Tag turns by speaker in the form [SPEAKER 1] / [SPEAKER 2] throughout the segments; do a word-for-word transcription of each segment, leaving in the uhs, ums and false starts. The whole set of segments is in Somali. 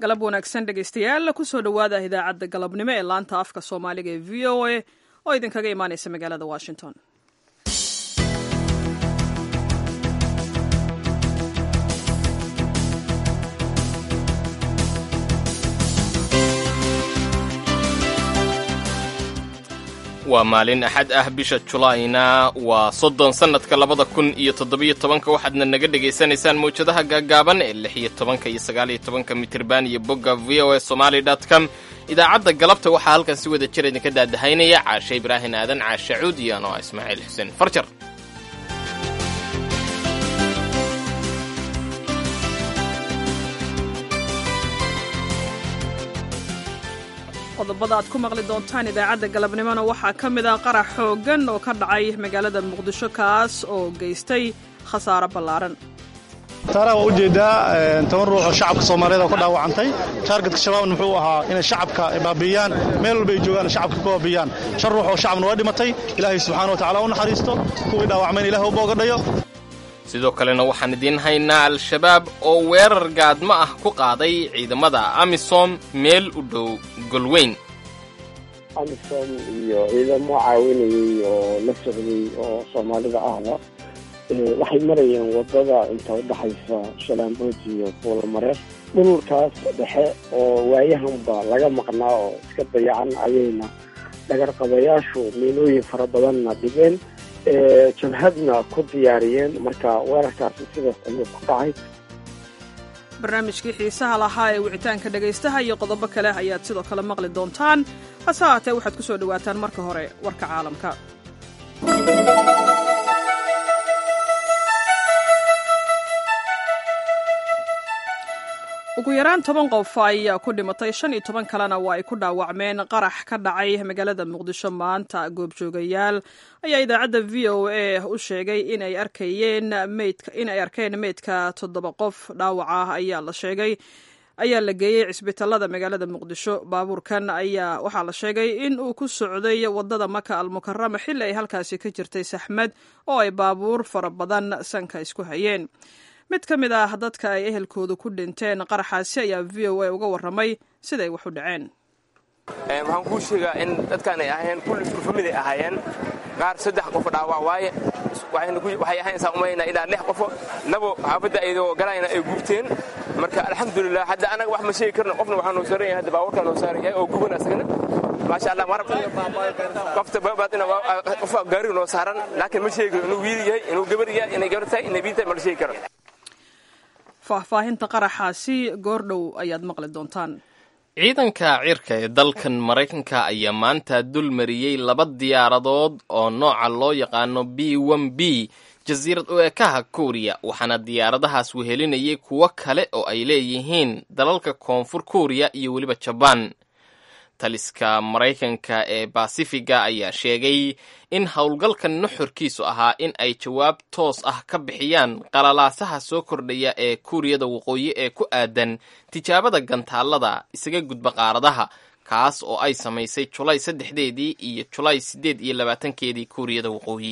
[SPEAKER 1] galab wanaagsan dhegaystayaal kusoo dhowaada idaacadda galabnimo ee laanta afka soomaaliga ee v o a oo idinkaga imaanaysa magaalada washington.
[SPEAKER 2] waa maalin axad ah bisha julaayna waa soddon sannadka labada kun iyo toddobiyo tobanka waxaadna naga dhegaysanaysaan mawjadaha gaagaaban ee lix iyo tobanka iyo sagaal iyo tobanka mitirban iyo bogga v o a somali dot com. idaacadda galabta waxaa halkan si wada jir idinka daadahaynaya caashe ibraahin aadan caashe cuud iyo anoo ismaaciil xuseen farjar.
[SPEAKER 1] qodobada aad ku maqli doontaan idaacadda galabnimona waxaa ka mid ah qarax xooggan oo ka dhacay magaalada muqdisho kaas oo geystay khasaaro ballaaran.
[SPEAKER 3] taara waa ujeedaa toban ruux oo shacabka Soomaaliyeed oo ka dhaawacantay. targetka shabaabna wuxuu ahaa inay shacabka baabiyaan meel walba ay joogaan shacabka ku baabiyaan. shan ruux oo shacabna waa dhimatay. Ilaahay subxaanahu wa ta'aala u naxariisto kuwii dhaawacmeen Ilaahay u boogadhayo.
[SPEAKER 2] sidoo kalena waxaan idiin haynaa al-shabaab oo weerar gaadmo ah ku qaaday ciidamada amisom meel u dhow golweyn.
[SPEAKER 4] amisom iyo ciidamo caawinayay oo la socday oo soomaalida ahba waxay marayeen wadada inta u dhaxaysa Shalaambood iyo Buulamareer. dhulkaas dhexe oo waayahanba laga maqnaa oo iska dayacan ayayna dhagarqabayaashu miinooyin fara badanna dhigeen jabhadna ku diyaariyeen. marka weerarkaasi sidaas ayuu ku dhacay.
[SPEAKER 1] barnaamijkii xiisaha lahaa ee wicitaanka dhegaystaha iyo qodobo kale ayaad sidoo kale maqli doontaan. hase haatee waxaad ku soo dhowaataan marka hore warka caalamka. ugu yaraan toban qof ayaa ku dhimatay shan iyo toban kalena waa ay ku dhaawacmeen qarax ka dhacay magaalada muqdisho maanta. goobjoogayaal ayaa idaacadda v o a u sheegay inay arkayeen meydka in ay arkeen meydka toddoba qof. dhaawaca ayaa la sheegay ayaa la geeyey cisbitaalada magaalada muqdisho. baabuurkan ayaa waxaa la sheegay in uu ku socday wadada maka almukarama xilli ay halkaasi ka jirtay saxmad oo ay baabuur fara badan sanka isku hayeen. mid ka mid ah dadka ay ehelkooda ku dhinteen qaraxaasi ayaa v o a uga warramay siday wax u dhaceen.
[SPEAKER 5] waxaan kuu sheegaa in dadkaan ay ahaayeen kulli isku famid ay ahaayeen. qaar saddex qof dhaawac waaye waxay ahayn saa umaynaa ilaa lix qofo labo xaafadda ayadoo galayna ay gubteen. marka alxamdulilah hadda anaga wax ma sheegi karno. qofna waxaa noo saaran yahay hadda baabuurkaa noo saaran yahay oo guban asagana maasha allah marab qofta baabaatina qof gaariga noo saaran laakiin ma sheegi karo inuu wiil yahay inuu gabar yahay inay gabar tahay inay biin tahay ma la sheegi karo.
[SPEAKER 1] faahfaahinta qaraxaasi goordhow ayaad maqli doontaan.
[SPEAKER 2] ciidanka cirka ee dalkan maraykanka ayaa maanta dul mariyey laba diyaaradood oo nooca loo yaqaano b one b jasiirad u ekaha kuuriya waxaana diyaaradahaas wehelinayay kuwo kale oo ay leeyihiin dalalka koonfur kuuriya iyo weliba jabaan. taliska maraykanka ee basifiga ayaa sheegay in howlgalkan nuxurkiisu ahaa in ay jawaab toos ah ka bixiyaan qalalaasaha soo kordhaya ee kuuriyada waqooyi ee ku aadan tijaabada gantaalada isaga gudba qaaradaha kaas oo ay samaysay julaay saddexdeedii iyo julaay siddeed iyo labaatankeedii kuuriyada waqooyi.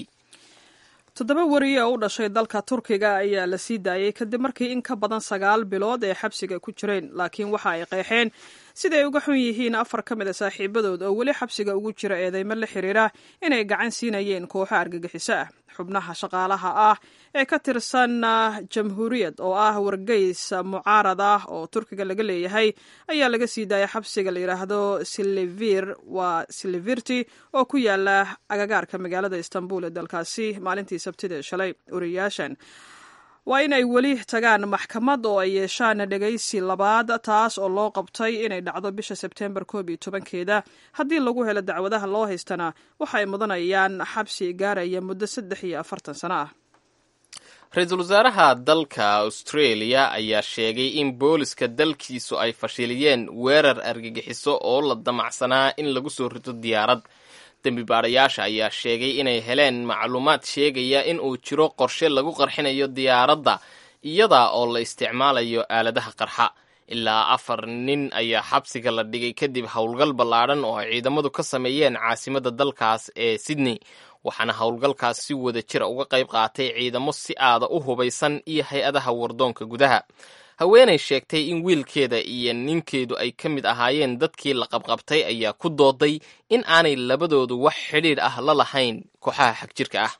[SPEAKER 1] toddoba wariye oo u dhashay dalka turkiga ayaa la sii daayey kadib markii in ka badan sagaal bilood ee xabsiga ku jireen. laakiin waxa ay qeexeen sida ay uga xun yihiin afar ka mid a saaxiibadood oo weli xabsiga ugu jira eedeymo la xiriira inay gacan siinayeen kooxo argagixiso ah. xubnaha shaqaalaha ah ee ka tirsan jamhuuriyad oo ah wargeys mucaarad ah oo turkiga laga leeyahay ayaa laga sii daayay xabsiga la yidhaahdo silivir waa silivirti oo ku yaala agagaarka magaalada istanbul ee dalkaasi maalintii sabtida ee shalay. wariyaashan waa in ay weli tagaan maxkamad oo ay yeeshaan dhegaysi labaad taas oo loo qabtay inay dhacdo bisha sebtembar koob iyo tobankeeda. haddii lagu helo dacwadaha loo haystana waxa ay mudanayaan xabsi gaaraya muddo saddex iyo afartan sano ah.
[SPEAKER 2] ra-iisul wasaaraha dalka australia ayaa sheegay in booliska dalkiisu ay fashiliyeen weerar argagixiso oo la damacsanaa in lagu soo rito diyaarad. dembi baadhayaasha ayaa sheegay inay heleen macluumaad sheegaya in uu jiro qorshe lagu qarxinayo diyaaradda iyada oo la isticmaalayo aaladaha qarxa. ilaa afar nin ayaa xabsiga la dhigay kadib howlgal ballaadhan oo ay ciidamadu ka sameeyeen caasimadda dalkaas ee Sydney. waxaana howlgalkaas si wada jira uga qayb qaatay ciidamo si aada u hubaysan iyo hay-adaha wardoonka gudaha. haweenay sheegtay in wiilkeeda iyo ninkeedu ay ka mid ahaayeen dadkii la qabqabtay ayaa ku dooday in aanay labadoodu wax xidhiidh ah la lahayn kooxaha xagjirka ah.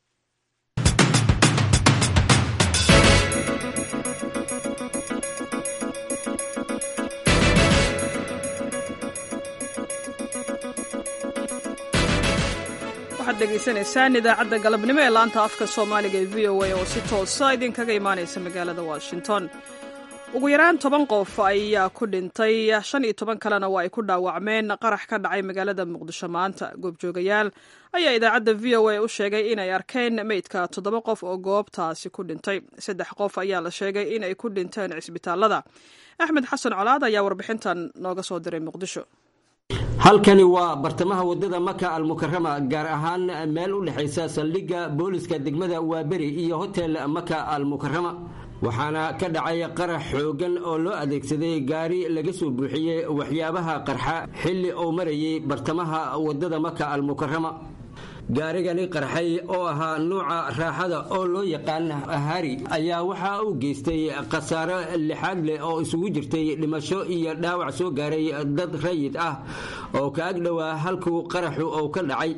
[SPEAKER 1] waxaad dhegaysanaysaan idaacadda galabnimo ee laanta afka soomaaliga ee v o a oo si toosa idinkaga imaanaysa magaalada washington. ugu yaraan toban qof ayaa ku dhintay shan iyo toban kalena waa ay ku dhaawacmeen qarax ka dhacay magaalada muqdisho maanta. goobjoogayaal ayaa idaacadda v o a u sheegay inay arkeen meydka toddoba qof oo goobtaasi ku dhintay. saddex qof ayaa la sheegay inay ku dhinteen cisbitaalada. axmed xasan colaad ayaa warbixintan nooga soo diray muqdisho.
[SPEAKER 6] halkani waa bartamaha wadada maka almukarama, gaar ahaan meel u dhexaysa saldhigga booliska degmada waaberi iyo hotel maka almukarama. waxaana ka dhacay qarax xoogan oo loo adeegsaday gaari laga soo buuxiyey waxyaabaha qarxa xilli uu marayay bartamaha wadada maka almukarama. gaarigani qarxay oo ahaa nuuca raaxada oo loo yaqaan ahari ayaa waxa uu geystay khasaare lixaad leh oo isugu jirtay dhimasho iyo dhaawac soo gaaray dad rayid ah oo ka ag dhowaa halkuu qaraxu uu ka dhacay.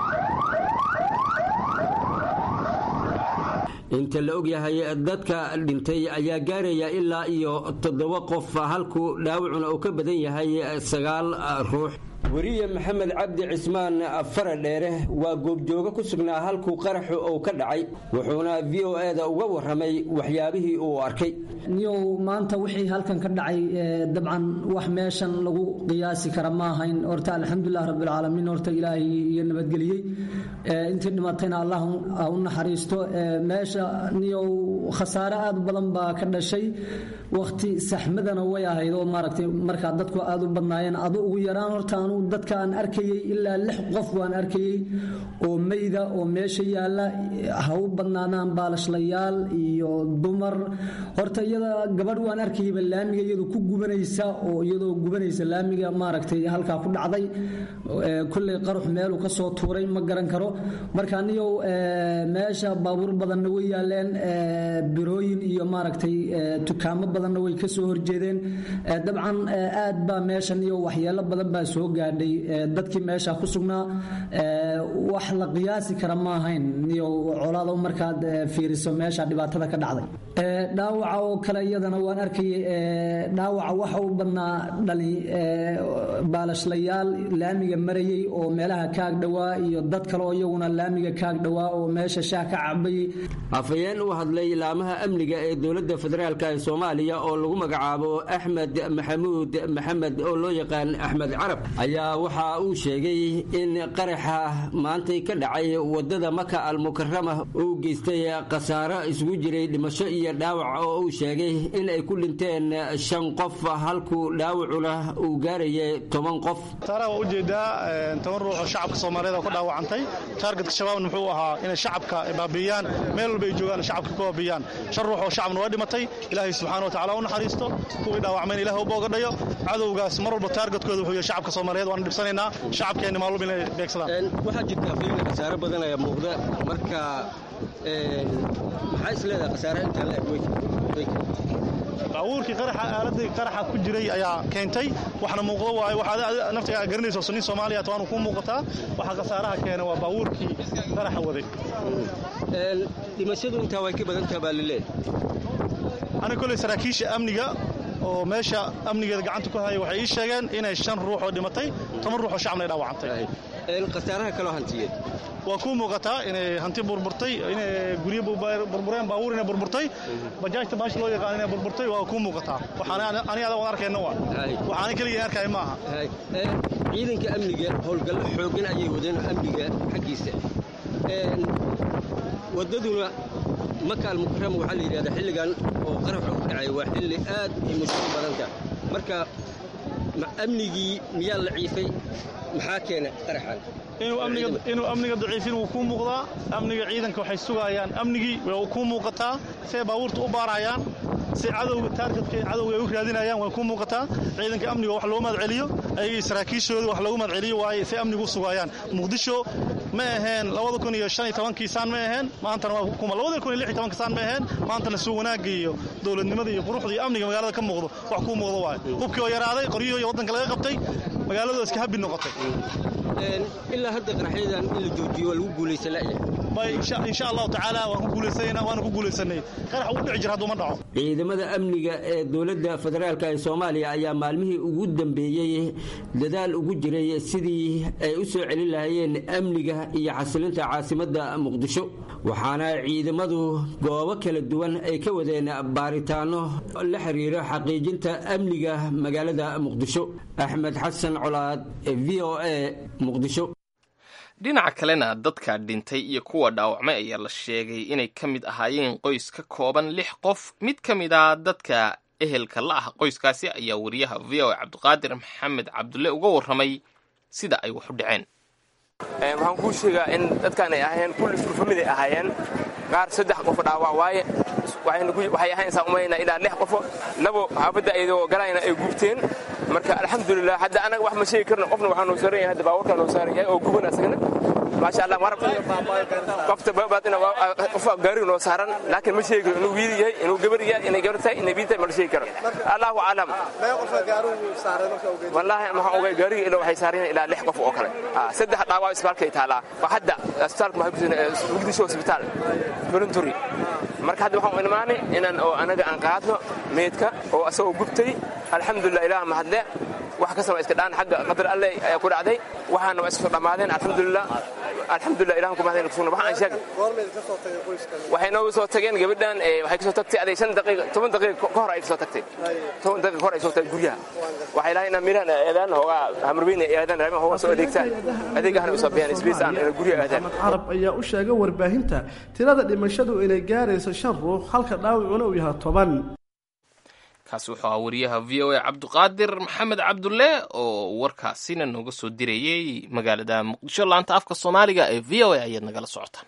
[SPEAKER 6] inta la ogyahay dadka dhintay ayaa gaaraya ilaa iyo toddoba qof halkuu dhaawacuna uu ka badan yahay sagaal ruux. weriye maxamed cabdi cismaan faradheere waa goobjooga ku sugnaa halkuu qaraxu uu ka dhacay, wuxuuna v o a-da uga warramay waxyaabihii uu arkay.
[SPEAKER 7] niyow maanta wixii halkan ka dhacay dabcan wax meeshan lagu qiyaasi kara ma ahayn. horta alxamdulilah rabbilcaalamiin, horta ilaahay iyo nabadgeliyey. intii dhimatayna allah u naxariisto. meesha niyow khasaare aad u badan baa ka dhashay. wakhti saxmadana way ahayd oo maaragtay markaa dadku aad u badnaayeen. adu ugu yaraan horta anu dadka aan arkayey ilaa lix qof waan arkayey oo meyda oo meesha yaalla, ha u badnaadaan baalashlayaal iyo dumar. horta iyada gabadh waan arkayeyba laamiga iyadoo ku gubanaysa oo iyadoo gubanaysa laamiga maaragtay halkaa ku dhacday. kulley qarux meeluu ka soo tuuray ma garan karo. marka niyow meesha baabuur badanna way yaaleen, birooyin iyo maaragtay dukaamo badanna way ka soo horjeedeen. dabcan aad baa meesha niyow waxyeelo badan baa soo gaadhay dadkii meesha ku sugnaa. wax la qiyaasi kara ma ahayn niyow colaado markaad fiiriso meesha dhibaatada ka dhacday. dhaawaca oo kale iyadana waan arkayay. dhaawaca waxa u badnaa dhali baalashlayaal laamiga marayay oo meelaha kaag dhawaa iyo dad kale oo iyaguna laamiga kaag dhawaa oo meesha shaah ka cabayay.
[SPEAKER 6] afayeen u hadlay laamaha amniga ee dowladda federaalk ee soomaaliya oo lagu magacaabo axmed maxamuud maxamed oo loo yaqaan axmed carab ayaa waxa uu sheegay in qaraxa maantay ka dhacay wadada maka almukarama uu geystay khasaare isugu jiray dhimasho iyo dhaawac oo uu sheegay in ay ku dhinteen shan qof halkuu dhaawacuna uu gaarayay toban qof.
[SPEAKER 3] taara waa ujeedaa toban ruux oo shacabka Soomaaliyeed oo ku dhaawacantay. targetka shabaabna wuxuu ahaa inay shacabka baabiyaan meel walba ay joogaan shacabka ku baabiyaan. shan ruux oo shacabna waa dhimatay. ilaahay subxaanahu wa ta'aala u naxariisto. kuwii dhaawacmeen ilaahay u boogadhayo. cadowgaas mar walba targetkooda wuxuu yahay shacabka Soomaaliyeed waan dhibsanaynaa. shacabkeena maalmo inay beegsadaan.
[SPEAKER 6] waxaa jirta fiilka khasaare badan ayaa muuqda. marka maxay isleedahay khasaare inta la eegay?
[SPEAKER 3] baabuurkii qaraxa aaladii qaraxa ku jiray ayaa keentay. waxna muuqdo waay waxa naftiga garanayso sunni Soomaaliya taanu ku muuqataa. waxa khasaaraha keenay waa baabuurkii qaraxa waday.
[SPEAKER 6] ee dhimashadu inta way ka badan tahay baalilay.
[SPEAKER 3] ana kulay saraakiisha amniga oo meesha amnigeeda gacanta ku hayay waxay ii sheegeen inay shan ruux oo dhimatay, toban ruux oo shacabna dhaawacantay.
[SPEAKER 6] ee khasaaraha kala hantiyay
[SPEAKER 3] waa ku muuqataa inay hanti burburtay, inay guryo burbureen, baabuur inay burburtay, bajaajta baash loo yaqaan inay burburtay. waa ku muuqataa. waxaan aniga waan arkayna waa waxaan kaliya arkay maaha.
[SPEAKER 6] ee ciidanka amniga howlgallo xoogan ayay wadeen amniga xaqiisa. ee wadaduna maka almukarama waxa la yiraahdaa xilligan oo qaraxu dhacay waa xilli aad u mushkil badan ka. marka amnigii miyaa la ciifay maxaa keenay qaraxan?
[SPEAKER 3] inuu amniga inuu amniga daciifin uu ku muuqdaa. amniga ciidanka waxay sugayaan amnigii way ku muuqataa. si baabuurta u baarayaan, si cadowga targetka cadowga ay u raadinayaan way ku muuqataa. ciidanka amniga wax loo mad celiyo, ay saraakiishooda wax loogu mad celiyo waay si amnigu sugayaan. muqdisho ma aheen labada kun iyo shan iyo tobankii saan ma aheen maantana waa kuma labada kun iyo lix iyo tobankii saan ma aheen maantana suu wanaagga iyo dowladnimada iyo quruxda iyo amniga magaalada ka muuqdo wax ku muuqdo waaye hubkii oo yaraaday qoryihii iyo waddanka laga qabtay magaaladu iska habbi noqotay
[SPEAKER 6] ilaa hadda qaraxyadan in la joojiyo waa lagu guulaysan la'yahay
[SPEAKER 3] bay insha allahu tacaala waan ku guulaysanayna waana ku guulaysanay qarax uu dhici jira hadduu ma dhaco
[SPEAKER 6] ciidamada amniga ee dowladda federaalka ee soomaaliya ayaa maalmihii ugu dambeeyey dadaal ugu jiray sidii ay u soo celin lahaayeen amniga iyo xasilinta caasimadda muqdisho waxaana ciidamadu goobo kala duwan ay ka wadeen baaritaano la xiriira xaqiijinta amniga magaalada muqdisho axmed xasan colaad v o a muqdisho
[SPEAKER 2] dhinaca kalena dadka dhintay iyo kuwa dhaawacmay ayaa la sheegay inay ka mid ahaayeen qoys ka kooban lix qof mid ka mid ah dadka ehelka la ah qoyskaasi ayaa wariyaha v o a cabdiqaadir maxamed cabdulle uga warramay sida ay wax u dhaceen
[SPEAKER 5] waxaan kuu sheegaa in dadkaan ay ahaayeen kulli isku family ahaayeen qaar saddex qof dhaawac waaye waxay ahaynsaa umayna ilaa lix qofo labo xaafadda ayadoo galayna ay gubteen marka alxamdulilah hadda anaga wax ma sheegi karno qofna waxaa noo saaran yahay hadda baabuurkaa noo saaran yahay oo guban asagana maasha allah marab qofta baabaatina qofa gaariga noo saaran laakiin ma sheegi karo inuu wiil yahay inuu gabar yahay inay gabar tahay inay wiil tahay ma la sheegi karo allahu aclam wallaahi maxaan ogay gaariga ilaa waxay saaran yahay ilaa lix qof oo kale saddex dhaawac isbitaalkay taalaa hadda isbitaalka muqdisho isbitaal voluntary marka hadda waxaan u imaanay inaan oo anaga aan qaadno meedka oo asagoo gubtay alxamdulilah ilaah mahadle wax kastaba iska dhaan xagga qadar alle ayaa ku dhacday waxaana waa isku dhammaadeen alxamdulilah alxamdulilah ilaah ku mahadin kusugna waxaan sheeg waxay noogu soo tageen gabadhan waxay kasoo tagtay aday shan daqiiqo toban daqiiqo ka hor ay kasoo tagtay toban daqiiqo ka hor ay soo tagtay guryaha waxay lahayn miran eedaan hoogaa hamarweyne eedaan raama hoogaa soo adeegtaan adeegahana usoo bixiyaan isbiis aan guryaha eedaan
[SPEAKER 8] carab ayaa u sheegay warbaahinta tirada dhimashadu inay gaarayso shan ruux halka dhaawacuna uu yahay toban
[SPEAKER 2] kaasi wuxuu ahaa wariyaha v o a cabdiqaadir maxamed cabdulle oo warkaasina nooga soo dirayey magaalada muqdisho laanta afka soomaaliga ee v o a ayaad nagala socotaan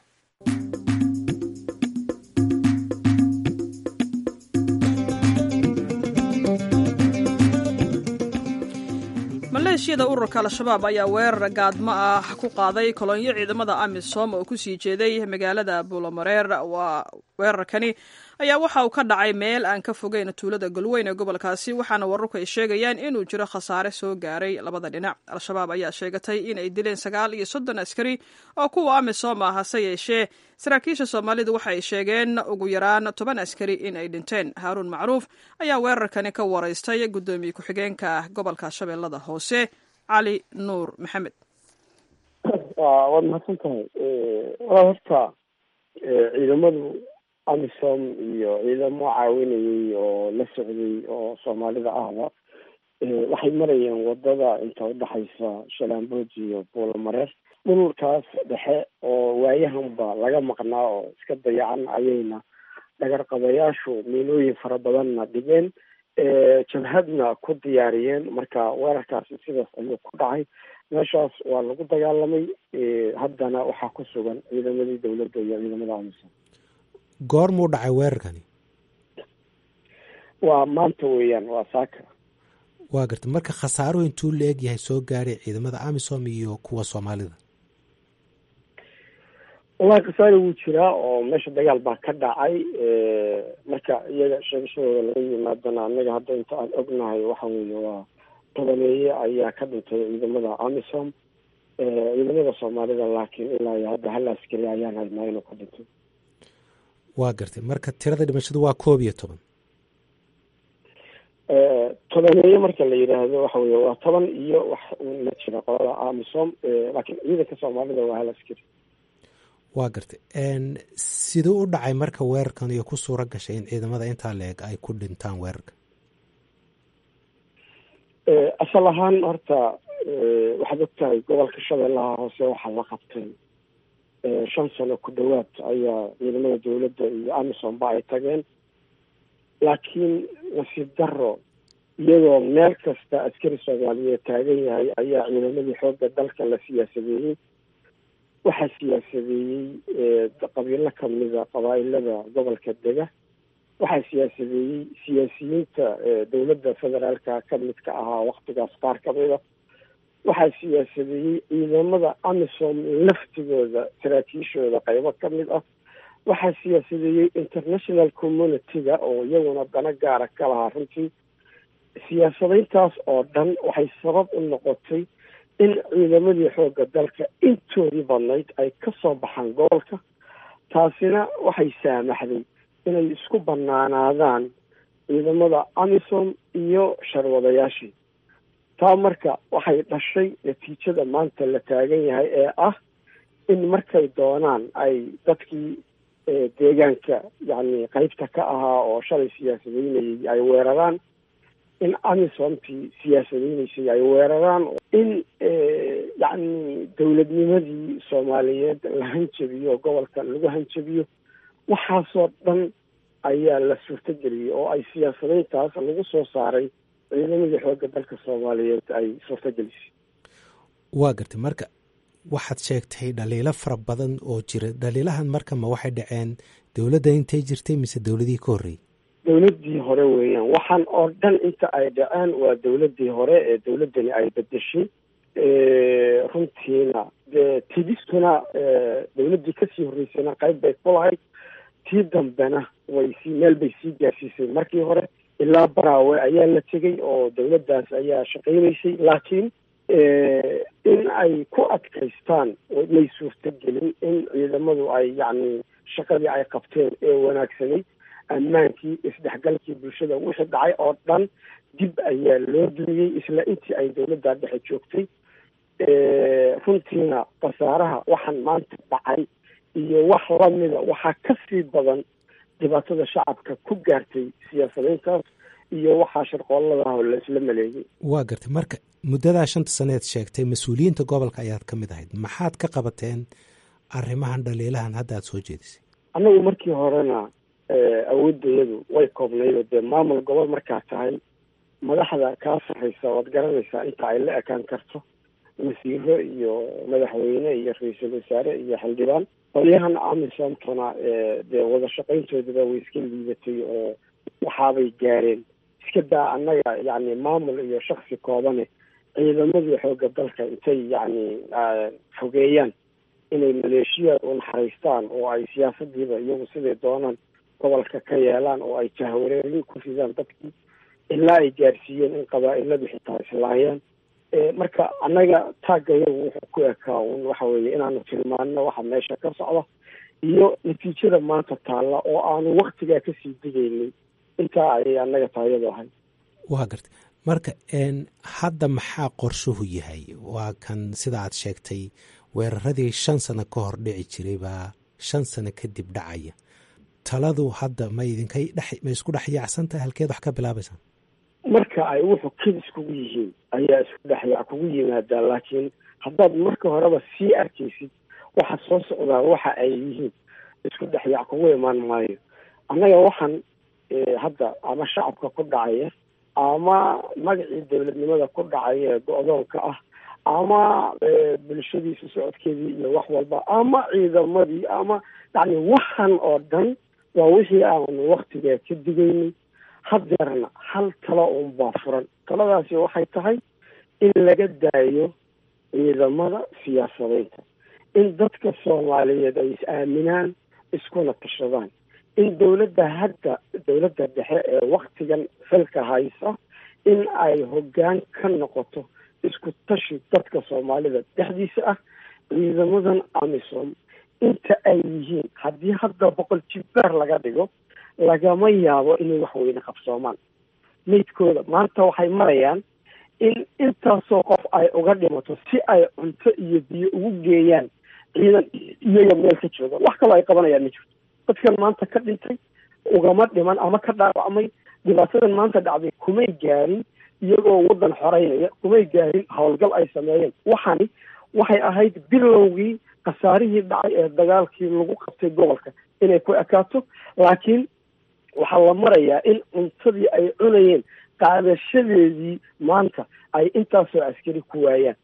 [SPEAKER 1] maleeshiyada ururka al-shabaab ayaa weerar gaadmo ah ku qaaday kolonyo ciidamada amisom oo kusii jeeday magaalada buulamareer waa weerarkani ayaa waxa uu ka dhacay meel aan ka fogeyn tuulada galweyn ee gobolkaasi waxaana wararku ay sheegayaan inuu jiro khasaare soo gaaray labada dhinac al-shabaab ayaa sheegatay in ay dileen sagaal iyo soddon askari oo kuwa amisom ah hase yeeshee saraakiisha soomaalidu waxa ay sheegeen ugu yaraan toban askari in ay dhinteen haaruun macruuf ayaa weerarkani ka waraystay guddoomiye ku-xigeenka gobolka shabeellada hoose cali nuur maxamed
[SPEAKER 4] waad mahadsan tahay walaa horta ciidamadu amisom iyo ciidamo caawinayay oo la socday oo soomaalida ahba waxay marayeen wadada inta udhaxaysa shalaambood iyo buulamareer dhulkaas dhexe oo waayahanba laga maqnaa oo iska dayacan ayayna dhagarqabayaashu miilooyin fara badanna dhigeen jabhadna ku diyaariyeen marka weerarkaasi sidaas ayuu ku dhacay meeshaas waa lagu dagaalamay haddana waxaa ku sugan ciidamadii dowladda iyo ciidamada amisom
[SPEAKER 9] goormuu dhacay weerarkani
[SPEAKER 4] waa maanta weeyaan waa saaka
[SPEAKER 9] waa garta marka khasaaruhu intuu la eg yahay soo gaaray ciidamada amisom iyo kuwa soomaalida
[SPEAKER 4] wallahi khasaare wuu jiraa oo meesha dagaal baa ka dhacay marka iyaga sheegashadooda laga yimaadana annaga hadda inta aan ognahay waxa weeye waa tobaneeye ayaa ka dhintay ciidamada amisom ciidamada soomaalida laakiin ilaa iyo hadda hal askari ayaan haynaa inuu ka dhintay
[SPEAKER 9] waa gartay marka tirada dhimashadu waa koob iyo toban
[SPEAKER 4] tobaneeye marka la yidhaahdo waxa weye waa toban iyo wax ma jira qolada amisom laakiin ciidanka soomaalida waa hal askari
[SPEAKER 9] waa gartay siduu u dhacay marka weerarkan iyo ku suura gashay in ciidamada intaa la eg ay ku dhintaan weerarka
[SPEAKER 4] asal ahaan horta waxaad ogtahay gobolka shabeellaha hoose waxaa la qabtay shan sano ku dhowaad ayaa ciidamada dowladda iyo amisom ba ay tageen laakiin nasiib daro iyadoo meel kasta askari soomaaliyeed taagan yahay ayaa ciidamadii xoogga dalka la siyaasadeeyey waxaa siyaasadeeyey qabiilo kamida qabaailada gobolka dega waxaa siyaasadeeyey siyaasiyiinta dowladda federaalka kamid ka ahaa waktigaas qaar kamida waxaa siyaasadeeyey ciidamada amisom laftigooda saraakiishooda qaybo ka mid ah, waxaa siyaasadeeyey international community-ga oo iyaguna dana gaara ka lahaa. runtii siyaasadayntaas oo dhan waxay sabab u noqotay in ciidamadii xoogga dalka intoodii badnayd ay ka soo baxaan gobolka. taasina waxay saamaxday inay isku banaanaadaan ciidamada amisom iyo sharwadayaashii. taa marka waxay dhashay natiijada maanta la taagan yahay ee ah in markay doonaan ay dadkii deegaanka yacni qaybta ka ahaa oo shalay siyaasadeynayay ay weeraraan, in amisomtii siyaasadeynaysay ay weeraraan, in yacni dowladnimadii soomaaliyeed la hanjabiyo, gobolka lagu hanjabiyo. waxaasoo dhan ayaa la suurtageliyey oo ay siyaasadeyntaas lagu soo saaray ciidamadii xoogga dalka soomaaliyeed ay suurtagelisay.
[SPEAKER 9] waa gartay. marka waxaad sheegtay dhaliilo fara badan oo jira. dhaliilahan marka ma waxay dhaceen dowladda intay jirtay mise dowladihii ka horreeyey?
[SPEAKER 4] dowladdii hore weeyaan. waxaan oo dhan inta ay dhaceen waa dowladdii hore ee dowladdani ay bedeshay. runtiina dee tidistuna dowladdii kasii horreysayna qayb bay ku lahayd. tii dambena way sii meel bay sii gaarsiisay. markii hore ilaa baraawe ayaa la tegey oo dowladdaas ayaa shaqaynaysay, laakiin in ay ku adkaystaan may suurtagelin in ciidamadu ay yacni shaqadii ay qabteen ee wanaagsanay, ammaankii, isdhexgalkii bulshada, wixii dhacay oo dhan dib ayaa loo dumiyey isla intii ay dowladda dhexe joogtay. runtiina khasaaraha waxaan maanta dhacay iyo wax lamida waxaa ka sii badan dhibaatada shacabka ku gaartay siyaasadayntaas iyo waxaa sharqooladaah la isla maleeyey.
[SPEAKER 9] waa gartay. marka muddadaa shanta saneed sheegtay mas-uuliyiinta gobolka ayaad ka mid ahayd. maxaad ka qabateen arrimahan dhaliilahan hadda aad soo jeedisay?
[SPEAKER 4] annagu markii horena awoodayadu way koobnayd. dee maamul gobol markaa tahay madaxda kaa sarreysa waad garanaysaa inta ay la ekaan karto, wasiiro iyo madaxweyne iyo ra-iisul wasaare iyo xildhibaan. qolyahan amisomtona dee wada shaqayntoodaba way iska liidatay oo waxaabay gaareen. iska daa annaga yacni maamul iyo shaksi koobane ciidamadii xoogga dalka intay yacni fogeeyaan inay maleeshiyaad u naxariistaan oo ay siyaasadiiba iyagu siday doonaan gobolka ka yeelaan oo ay jahwareerin ku ridaan dadkii ilaa ay gaarsiiyeen in qabaa-iladu xitaa islaayaan. marka annaga taagayagu wuxuu ku ekaa un waxa weeye inaanu tilmaano waxa meesha ka socda iyo natiijada maanta taalla oo aanu waktigaa kasii digaynay. intaa ayay annaga taayadu ahay.
[SPEAKER 9] waa gartay. marka hadda maxaa qorshuhu yahay? waa kan sida aad sheegtay weeraradii shan sano ka hor dhici jiray baa shan sano kadib dhacaya. taladu hadda ma idinkay dhex ma isku dhex yaacsan tahay? halkeed wax ka bilaabaysaa?
[SPEAKER 4] marka ay wuxuu kedis kugu yihiin ayaa isku dhexyaac kugu yimaadaa. laakiin haddaad marka horeba sii arkaysid waxa soo socdaa waxa ay yihiin, isku dhexyaac kugu imaan maayo. annaga waxaan hadda ama shacabka ku dhacaya ama magacii dowladnimada ku dhacaya ee go-doonka ah ama bulshadiisa socodkeedii iyo wax walba ama ciidamadii ama yacni waxan oo dhan waa wixii aanu waktigaa ka digaynay. hadeerna hal talo unbaa furan. taladaasi waxay tahay in laga daayo ciidamada siyaasadaynta, in dadka soomaaliyeed ay is-aaminaan, iskuna tashadaan, in dowladda hadda dowladda dhexe ee waktigan xilka haysa in ay hoggaan ka noqoto isku tashi dadka soomaalida dhexdiisa ah. ciidamadan amisom inta ay yihiin haddii hadda boqol jibbaar laga dhigo lagama yaabo inay wax weyne qabsoomaan. meydkooda maanta waxay marayaan in intaasoo qof ay uga dhimato si ay cunto iyo biyo ugu geeyaan ciidan iyaga meel ka jooga. wax kaloo ay qabanayaan ma jirto. dadkan maanta ka dhintay ugama dhiman ama ka dhaawacmay. dhibaatadan maanta dhacday kumay gaarin iyagoo waddan xoreynaya, kumay gaarin howlgal ay sameeyeen. waxani waxay ahayd bilowgii khasaarihii dhacay ee dagaalkii lagu qabtay gobolka inay ku ekaato. laakiin waxaa la marayaa in cuntadii ay cunayeen qaadashadeedii maanta ay intaasoo askari ku waayaan.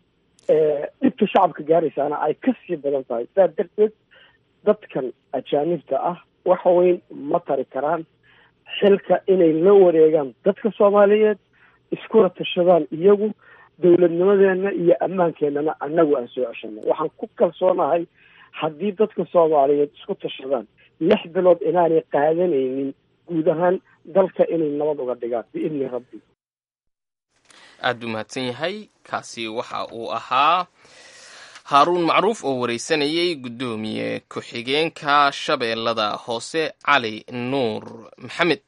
[SPEAKER 4] dhibta shacabka gaaraysaana ay kasii badan tahay. saa darteed dadkan ajaanibta ah wax weyn ma tari karaan. xilka inay la wareegaan dadka soomaaliyeed, iskula tashadaan iyagu, dowladnimadeenna iyo ammaankeennana annagu aan soo ceshanay. waxaan ku kalsoonahay haddii dadka soomaaliyeed isku tashadaan lix bilood inaanay qaadanaynin guud ahaan dalka inay nabad uga dhigaan biidni rabbi.
[SPEAKER 2] aad buu mahadsan yahay. kaasi waxa uu ahaa haaruun macruuf oo wareysanayay guddoomiye ku-xigeenka shabeellada hoose cali nuur maxamed.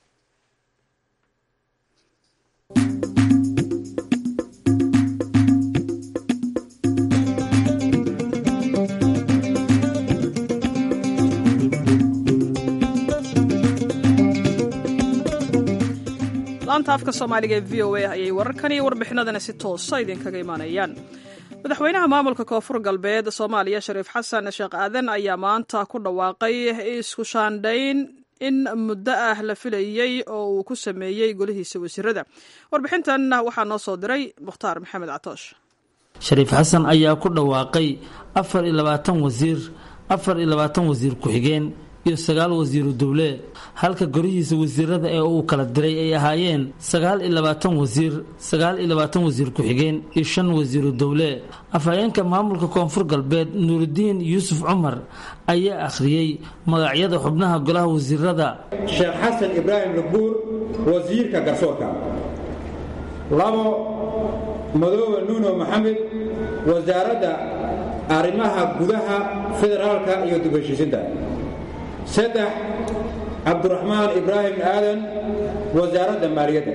[SPEAKER 1] laanta afka soomaaliga ee v o a ayay wararkan iyo warbixinadana si toosa idinkaga imaanayaan. madaxweynaha maamulka koonfur galbeed soomaaliya shariif xasan sheekh aadan ayaa maanta ku dhawaaqay isku shaandhayn in muddo ah la filayey oo uu ku sameeyey golihiisa wasiirada. warbixintan waxaa noo soo diray mukhtaar maxamed catoosh.
[SPEAKER 10] shariif xasan ayaa ku dhawaaqay afar iyo labaatan wasiir afar iyo labaatan wasiir ku-xigeen iyo sagaal wasiiru dowle, halka golihiisa wasiirada ee uu kala diray ay ahaayeen sagaal iyo labaatan wasiir sagaal iyo labaatan wasiir ku-xigeen iyo shan wasiiru dowle. afhayeenka maamulka koonfur galbeed nuurudiin yuusuf cumar ayaa akhriyey magacyada xubnaha golaha wasiirada.
[SPEAKER 11] sheekh xasan ibraahim lugbuur, wasiirka garsoorka. labo, madoobe nuuno maxamed, wasaaradda arrimaha gudaha federaalka iyo dib u heshiisinta. saddex, cabdiraxmaan ibraahim aadan, wasaaradda maaliyadda.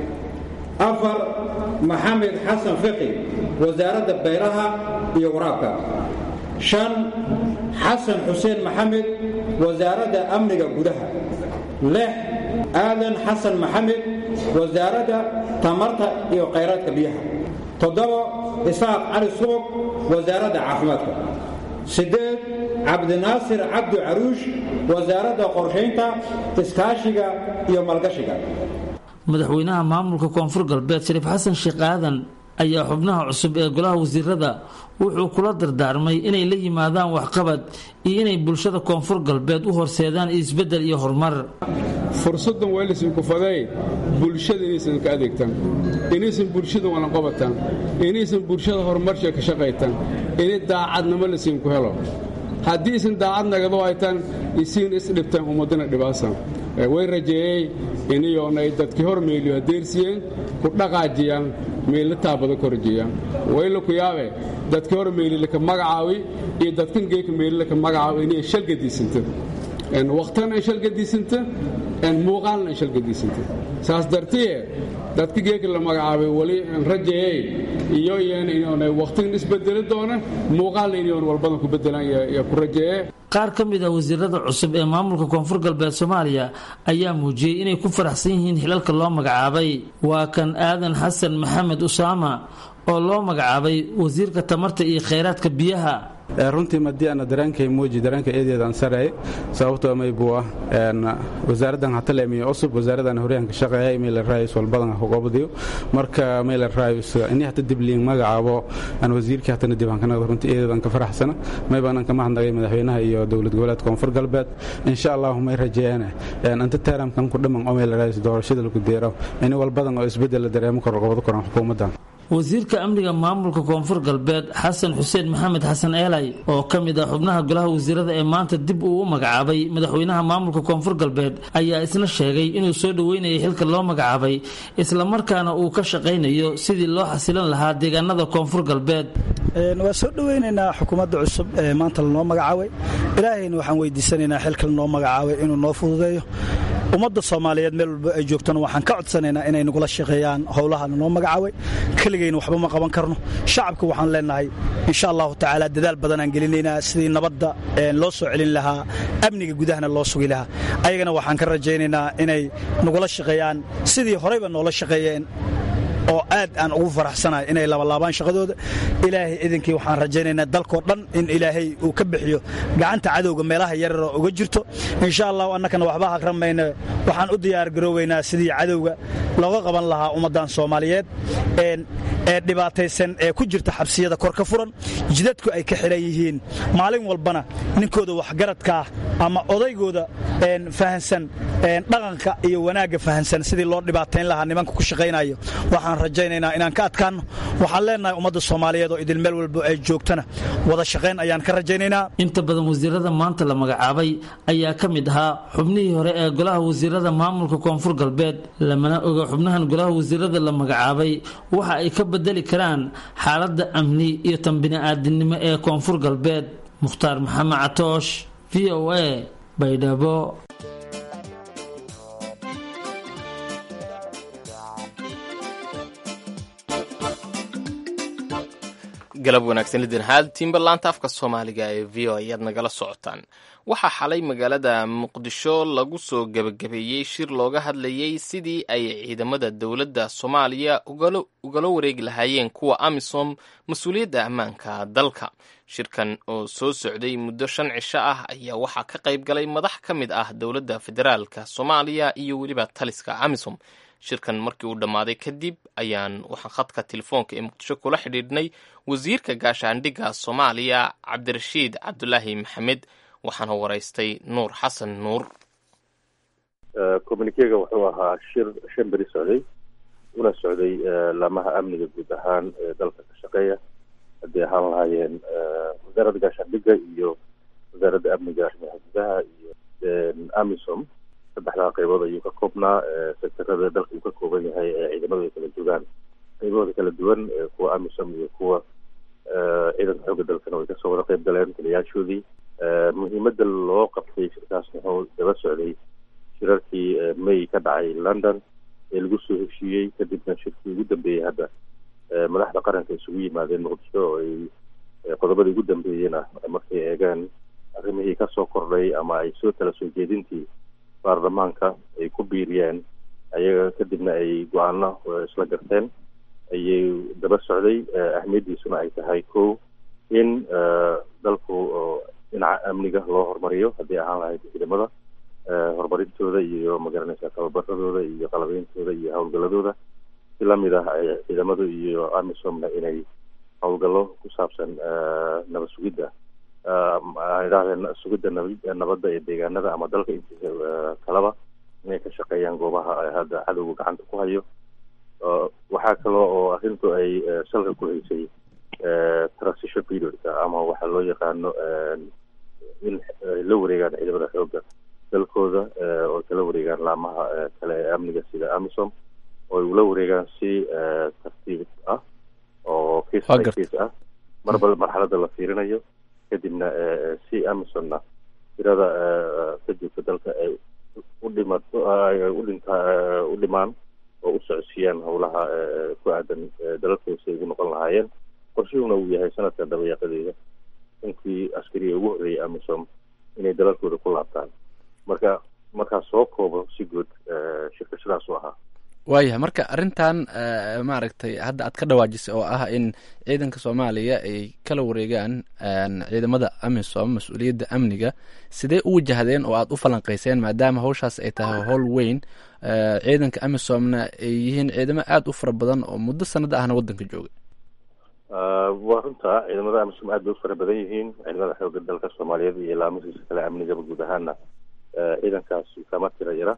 [SPEAKER 11] afar, maxamed xasan fiqi, wasaaradda beeraha iyo waraabka. shan, xasan xuseen maxamed, wasaaradda amniga gudaha. lix, aadan xasan maxamed, wasaaradda tamarta iyo khayraadka biyaha. toddoba, isaaq cali suuq, wasaaradda caafimaadka. sideed, cabdinaasir cabdi caruush, wasaaradda qorshaynta, iskaashiga iyo maalgashiga.
[SPEAKER 10] madaxweynaha maamulka koonfur galbeed shariif xasan sheekh aadan ayaa xubnaha cusub ee golaha wasiirada wuxuu kula dardaarmay inay la yimaadaan waxqabad iyo inay bulshada koonfur galbeed u horseedaan isbeddel iyo horumar.
[SPEAKER 12] fursaddan waa laysinku faday bulshada inaysan ka adeegtaan, inaysan bulshada wala qabataan, inaysan bulshada horumarsha ka shaqaytaan, inay daacadnimo laysinku helo. haddii isin daacad nagado aytaan isiin isdhibtaan ummadana dhibaasan. way rajeeyey inayoonay dadkii hor meeliyo hadeersiyeen ku dhaqaajiyaan meella taabado ka rajeeyaan. wayla ku yaabe dadkii hor meelilaka magacaawi iyo dadkan geeka meelilaka magacaawi inay shalgadiisinta waqtan ay shalgadiisinta muuqaalna ay shalgadiisinta. saas dartiye dadka geeka la magacaabay wali rajeeyey iyo iyana waqtigan isbedeli doona muuqaalna inayoon walbadan ku bedelaan yaa ku rajeeye.
[SPEAKER 10] qaar ka mid ah wasiirada cusub ee maamulka koonfur galbeed soomaaliya ayaa muujiyey inay ku faraxsan yihiin xilalka loo magacaabay. waa kan aadan xasan maxamed usaama oo loo magacaabay wasiirka tamarta iyo khayraadka biyaha.
[SPEAKER 13] runtii madiana dareenkay muuji dareenka eedeedan sareey sababtoo may buu ah wasaaraddan hataleemiyo cusub wasaaradan horyaanka shaqeeyay meel raayis walbadan hogobadiyo marka meel raayis inii hata dibliin magacaabo aan wasiirka hatana dibaanka runtii eedeedan ka faraxsana may baanan ka mahadnaqay madaxweynaha iyo dawlad goboleedka koonfur galbeed insha Allah may rajeeyana anta taramkan ku dhaman oo meel raayis doorashada lagu deero in walbadan oo isbedel dareemo kor qobado koran xukuumadda.
[SPEAKER 10] wasiirka amniga maamulka koonfur galbeed xasan xuseen maxamed xasan eelay oo ka mid ah xubnaha golaha wasiirada ee maanta dib uu u magacaabay madaxweynaha maamulka koonfur galbeed ayaa isna sheegay inuu soo dhaweynayay xilka loo magacaabay isla markaana uu ka shaqaynayo sidii loo xasilan lahaa deegaanada koonfur galbeed.
[SPEAKER 14] waa soo dhaweynaynaa xukuumadda cusub ee maanta lanoo magacaabay. ilaahayna waxaan weydiisanaynaa xilka lanoo magacaabay inuu noo fududeeyo. ummadda soomaaliyeed meel walba ay joogtana waxaan ka codsanaynaa inay nagula shaqeeyaan howlaha noo magacaabay. keligayna waxba ma qaban karno. shacabka waxaan leenahay insha allahu tacaala dadaal badan aan gelinaynaa sidii nabadda loo soo celin lahaa, amniga gudahana loo sugi lahaa. ayagana waxaan ka rajaynaynaa inay nagula shaqeeyaan sidii horeyba noola shaqeeyeen oo aad aan ugu faraxsanahay inay labalaabaan shaqadooda. ilaahay idinkii waxaan rajaynaynaa dalkoo dhan in ilaahay uu ka bixiyo gacanta cadowga meelaha yararoo uga jirto. insha allah annakana waxba hagramayna waxaan u diyaar garooweynaa sidii cadowga looga qaban lahaa ummaddan soomaaliyeed ee dhibaataysan ee ku jirta xabsiyada kor ka furan, jidadku ay ka xiran yihiin, maalin walbana ninkooda waxgaradka ah ama odaygooda fahansan dhaqanka iyo wanaagga fahansan sidii loo dhibaatayn lahaa nimanka ku shaqaynayo waxaan rajaynaynaa inaan ka adkaanno waxaan leenahay ummadda soomaaliyeed oo idil meel walba ay joogtana wada shaqayn ayaan ka rajaynaynaa
[SPEAKER 10] inta badan wasiirada maanta la magacaabay ayaa ka mid ahaa xubnihii hore ee golaha wasiirada maamulka koonfur galbeed lamana oga xubnahan golaha wasiirada la magacaabay waxa ay ka bedeli karaan xaaladda amni iyo tan bini'aadinimo ee koonfur galbeed mukhtaar maxamed catoosh v o a baydhabo
[SPEAKER 2] galab wanaagsan lidin haad tiimbarlaanta afka soomaaliga ee v o ayaad nagala socotaan waxaa xalay magaalada muqdisho lagu soo gebagabeeyey shir looga hadlayey sidii ay ciidamada dowladda soomaaliya ugala wareegi lahaayeen kuwa amisom mas-uuliyadda ammaanka dalka shirkan oo soo socday muddo shan cisho ah ayaa waxaa ka qayb galay madax ka mid ah dowladda federaalka soomaaliya iyo weliba taliska amisom shirkan markii uu dhammaaday kadib ayaan waxaan khadka telefoonka ee muqdisho kula xidhiidhnay wasiirka gaashaandhigga soomaaliya cabdirashiid cabdulaahi maxamed waxaana waraystay nuur xasan nuur
[SPEAKER 15] communikega wuxuu ahaa shir shan beri socday una socday laamaha amniga guud ahaan ee dalka ka shaqeeya haddii ahaan lahaayeen wasaaradda gaashaandhigga iyo wasaaradda amniga arrimaha gudaha iyo amisom saddexdaa qaybood ayuu ka koobnaa sektarada dalka uu ka kooban yahay ee ciidamadu ay kala joogaan qaybahooda kala duwan kuwa amisom iyo kuwa ciidanka xoogga dalkana way kasoo wada qayb galeen taliyaashoodii muhiimadda loo qabtay shirkaas wuxuu daba socday shirarkii may ka dhacay london ee lagu soo heshiiyey kadibna shirkii ugu dambeeyey hadda madaxda qaranka isugu yimaadeen muqdisho oo ay qodobadii ugu dambeeyeen ah markay eegaan arrimihii kasoo kordhay ama ay soo tala soo jeedintii baarlamaanka ay ku biiriyeen ayaga kadibna ay go-aano isla garteen ayay daba socday ahmiyaddiisuna ay tahay ko in dalku dhinaca amniga loo horumariyo haddii ahaan lahayd ciidamada horumarintooda iyo magaranaysa tababaradooda iyo qalabeyntooda iyo howlgaladooda si lamid ah ciidamadu iyo amisomna inay howlgallo ku saabsan nabad sugidda idhahdeen sugidda nabadda ee deegaanada ama dalka intiisa kalaba inay ka shaqeeyaan goobaha hadda cadowga gacanta ku hayo waxaa kaloo oo arrintu ay salka ku haysay transition periodka ama waxaa loo yaqaano in la wareegaan ciidamada xoogga dalkooda oo kala wareegaan laamaha kale ee amniga sida amisom oo ay ula wareegaan si tartiib ah oo case by case ah marba marxaladda la fiirinayo kadibna si amisomna tirada ka joogta dalka ay u dhimato u dhinta u dhimaan oo u socodsiiyaan howlaha ku aadan dalalkooda si ay ugu noqon lahaayeen qorshuhuna uu yahay sanadka dabayaaqadeeda inkii askariga ugu horreeyay amisom inay dalalkooda ku laabtaan marka markaa soo koobo si guud shirka sidaas u ahaa
[SPEAKER 16] waayahay marka arrintan maaragtay hadda aad ka dhawaajisay oo ah in ciidanka soomaaliya ay kala wareegaan ciidamada amisom mas-uuliyadda amniga sidee u wajahdeen oo aad u falanqayseen maadaama hawshaas ay tahay howl weyn ciidanka amisomna ay yihiin ciidamo aada u fara badan oo muddo sanada ahna waddanka jooga
[SPEAKER 15] waa runta ciidamada amisom aad bay u fara badan yihiin ciidamada xoogga dalka soomaaliyeed iyo laamasiisa kale amnigaba guud ahaana ciidankaas kama tira yara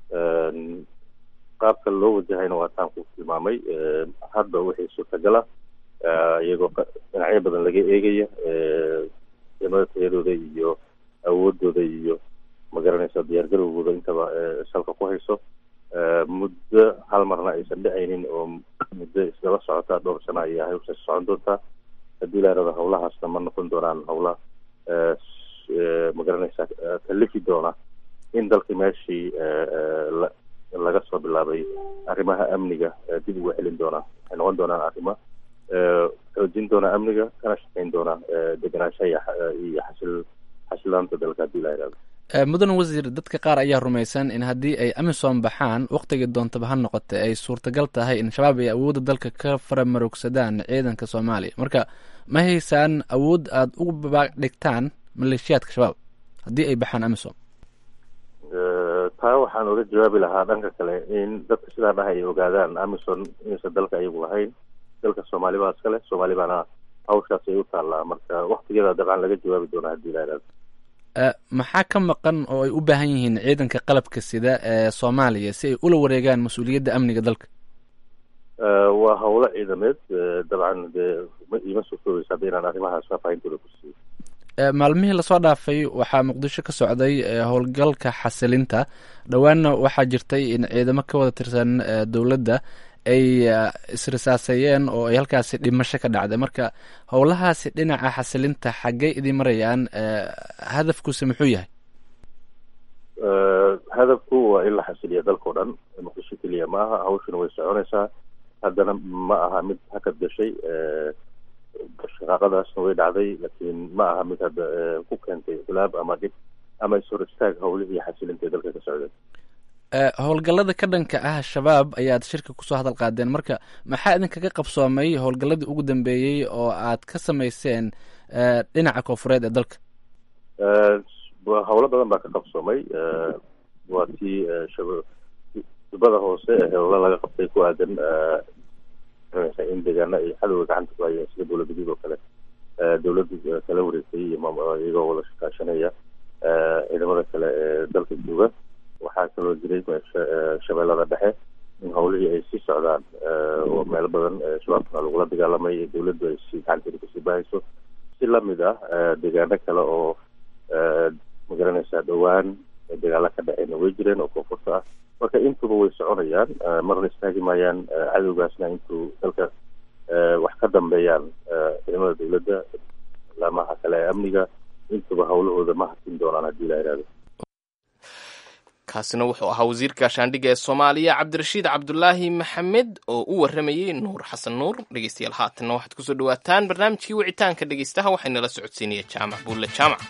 [SPEAKER 15] qaabka loo wajahayna waa taan ku tilmaamay hadda wixii suurtagala iyagoo dhinacyo badan laga eegaya ciidamada tayadooda iyo awoodooda iyo magaranaysa diyaargarowgooda intaba salka ku hayso muddo hal marna aysan dhicaynin oo muddo isdaba socotaa dhowr sano ayaa hawsha socon doontaa haddii la irado hawlahaasna ma noqon doonaan hawla magaranaysa kalifi doona in dalkii meeshii laga soo bilaabay arrimaha amniga dib uga celin doonaa waxay noqon doonaan arrimo xoojin doona amniga kana shaqayn doona degenaanshaha iyo xasil xasilaanta dalka haddii la irado
[SPEAKER 16] mudan wasiir dadka qaar ayaa rumaysan in haddii ay amisom baxaan wakhtigii doontaba ha noqotay ay suurtagal tahay in shabaab ay awoodda dalka ka faramarogsadaan ciidanka soomaaliya marka ma haysaan awood aada ugu babaadhigtaan maleeshiyaadka shabaab haddii ay baxaan amisom
[SPEAKER 15] taa waxaan oga jawaabi lahaa dhanka kale in dadka sidaa dhaha ay ogaadaan amisom inaysan dalka ayagu lahayn dalka soomaali baa iskale soomaali baana hawshaas ay u taallaa marka waktigeeda dabcan laga jawaabi doonaa haddii la irado
[SPEAKER 16] maxaa ka maqan oo ay u baahan yihiin ciidanka qalabka sida ee soomaaliya si ay ula wareegaan mas-uuliyadda amniga dalka?
[SPEAKER 15] waa howlo ciidameed dabcan dee ima soo koobeysa hadda inaan arrimahaas faahfaahintooda ku siiyo.
[SPEAKER 16] maalmihii lasoo dhaafay waxaa muqdisho ka socday howlgalka xasilinta. dhowaanna waxaa jirtay in ciidamo ka wada tirsan dowladda ay isrisaaseeyeen oo ay halkaasi dhimasho ka dhacday. marka howlahaasi dhinaca xasilinta xaggey idin marayaan? hadafkuuse muxuu yahay?
[SPEAKER 15] hadafku waa in la xasiliya dalkao dhan, muqdisho keliya ma aha. hawshuna way soconaysaa, haddana ma aha mid hakad gashay. shaqaaqadaasna way dhacday, laakiin ma aha mid hadda ku keentay khilaaf ama dhib ama ishor istaag howlihii xasilinta ee dalka ka socdeen.
[SPEAKER 16] howlgallada ka dhanka ah shabaab ayaad shirka kusoo hadal qaadeen. marka maxaa idinkaga qabsoomay howlgalladii ugu dambeeyey oo aad ka samayseen dhinaca koonfureed ee dalka?
[SPEAKER 15] howlo badan baa ka qabsoomay. waa tii dubada hoose ee howlo laga qabtay ku aadan in deegaana ay cadowga gacanta ku hayeen sida dowladda guud oo kale dowladdu kala wareegtay iyagoo wada shakaashanaya ciidamada kale ee dalka jooga. waxaa kaloo jiray shabeellada dhexe in howlihii ay sii socdaan oo meelo badan shabaabkana lagula dagaalamay, dowladdu ay si gacanteeda kusii bahayso. si lamid ah deegaano kale oo magaranaysaa dhowaan dagaalo ka dhexeyna way jireen oo koonfurta ah. marka intuba way soconayaan, marna istaagi maayaan. cadowgaasna intuu dalka wax ka dambeeyaan ciidamada dowladda, laamaha kale ee amniga, intuba howlahooda ma hasin doonaan haddii la ihahdo.
[SPEAKER 2] kaasina wuxuu ahaa wasiirka gaashaandhigga ee soomaaliya cabdirashiid cabdulaahi maxamed oo u waramayey nuur xasan nuur. dhegeystayaal haatanna waxaad kusoo dhawaataan barnaamijkii wicitaanka dhegeystaha. waxaynala socodsiinaya jaamac buulle jaamac.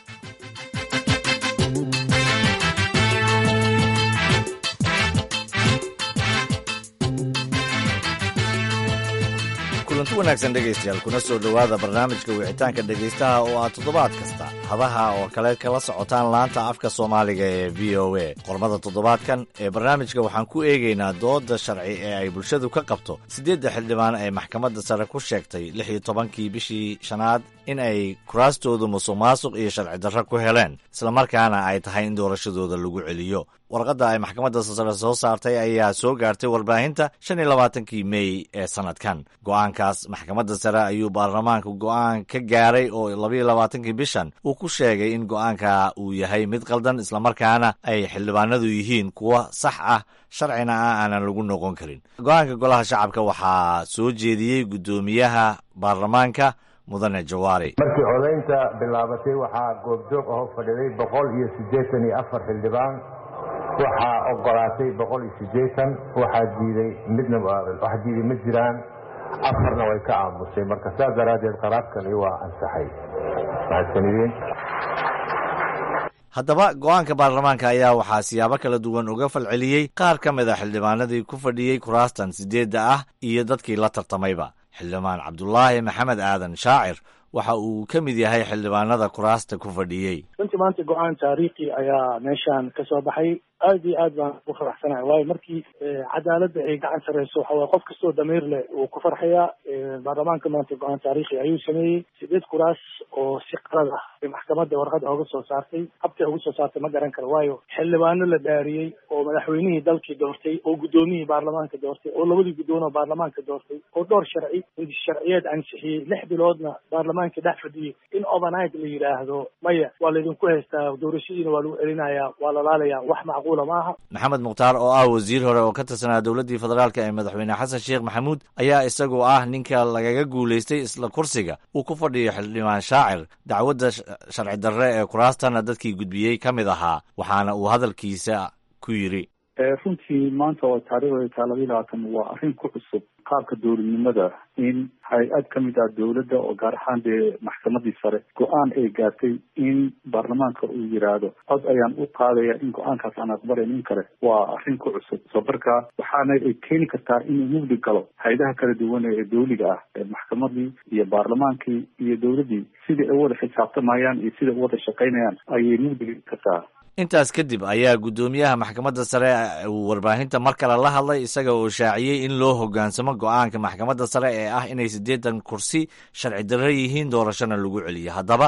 [SPEAKER 17] kulanti wanaagsan dhegaystayaal, kuna soo dhowaada barnaamijka wicitaanka dhegaystaha oo aad toddobaad kasta hadaha oo kale kala socotaan laanta afka soomaaliga ee v o a. qormada toddobaadkan ee barnaamijka waxaan ku eegaynaa dooda sharci ee ay bulshadu ka qabto siddeedda xildhibaan ee maxkamadda sare ku sheegtay lix iyo tobankii bishii shanaad in ay kuraastoodu musuq maasuq iyo sharci darro ku heleen, islamarkaana ay tahay in doorashadooda lagu celiyo. warqadda ay maxkamadda sare soo saartay ayaa soo gaartay warbaahinta shan iyo labaatankii mey ee sanadkan. go'aankaas maxkamadda sare ayuu baarlamaanka go'aan ka gaaray oo labaiyo labaatankii bishan uu ku sheegay in go'aanka uu yahay mid qaldan, islamarkaana ay xildhibaanadu yihiin kuwa sax ah, sharcina ah aanan lagu noqon karin. go'aanka golaha shacabka waxaa soo jeediyey guddoomiyaha baarlamaanka mudane jawaari.
[SPEAKER 18] markii codaynta bilaabatay waxaa goobjoog aho fadhiday boqol iyo siddeetan iyo afar xildhibaan. waxaa ogolaatay boqol iyo siddeetan, waxaa diiday midna wax diiday ma jiraan, afarna way ka aamusay. marka saas daraaddeed qaraarkani waa ansaxay. mahadsanidin.
[SPEAKER 17] haddaba go'aanka baarlamaanka ayaa waxaa siyaabo kala duwan uga falceliyey qaar ka mid a xildhibaanadii ku fadhiyey kuraastan siddeedda ah iyo dadkii la tartamayba. xildhibaan cabdulaahi maxamed aadan shaacir waxa uu ka mid yahay xildhibaanada kuraasta ku fadhiyey.
[SPEAKER 19] runtii maanta go-aan taariikhi ayaa meeshaan ka soo baxay. aad iyo aad baan u faraxsanahay, waayo markii cadaaladda ay gacan sarreyso waxa waye qof kastoo damiir leh uu ku farxayaa. baarlamaanka maanta go-aan taariikhi ayuu sameeyey. sideed kuraas oo si qalad ah ay maxkamadda warqad ooga soo saartay. habtay uga soo saartay ma garan karo, waayo xildhibaano la dhaariyey oo madaxweynihii dalkii doortay, oo guddoomiyihii baarlamaanka doortay, oo labadii guddoon oo baarlamaanka doortay, oo dhowr sharci sharciyeed ansixiyey, lix biloodna baarlamaanka dhex fadhiyey, in overnight la yidhaahdo maya waa laydinku haystaa, doorashadiina waa lagu celinayaa, waa lalaalayaa, wax macquula maaha.
[SPEAKER 17] maxamed mukhtaar oo ah wasiir hore oo ka tirsanaa dowladdii federaalka ee madaxweyne xasan sheekh maxamuud ayaa isagoo ah ninka lagaga guulaystay isla kursiga uu ku fadhiyo xildhibaan shaacir dacwadda sharci darre ee kuraastana dadkii gudbiyey ka mid ahaa, waxaana uu hadalkiisa ku yidhi.
[SPEAKER 20] runtii maanta oo taariikhda labaiyo labaatan waa arrin ku cusub qaabka dowladnimada in hay-ad ka mid ah dowladda oo gaar ahaan dee maxkamadii sare go-aan ay gaartay in baarlamaanka uu yidhaahdo cod ayaan u qaadaya in go-aankaas aan aqbalayn in kale waa arrin ku cusub. soo marka waxaana ay keeni kartaa inuu mugdi galo hay-adaha kala duwan ee dowliga ah ee maxkamadii iyo baarlamaankii iyo dowladdii sidai ay u wada xisaabtamayaan iyo sida u wada shaqaynayaan ayay mugdi kartaa.
[SPEAKER 17] intaas kadib ayaa guddoomiyaha maxkamadda sare uu warbaahinta mar kale la hadlay, isaga oo shaaciyey in loo hoggaansamo go'aanka maxkamadda sare ee ah inay siddeetan kursi sharci darre yihiin, doorashona lagu celiyo. haddaba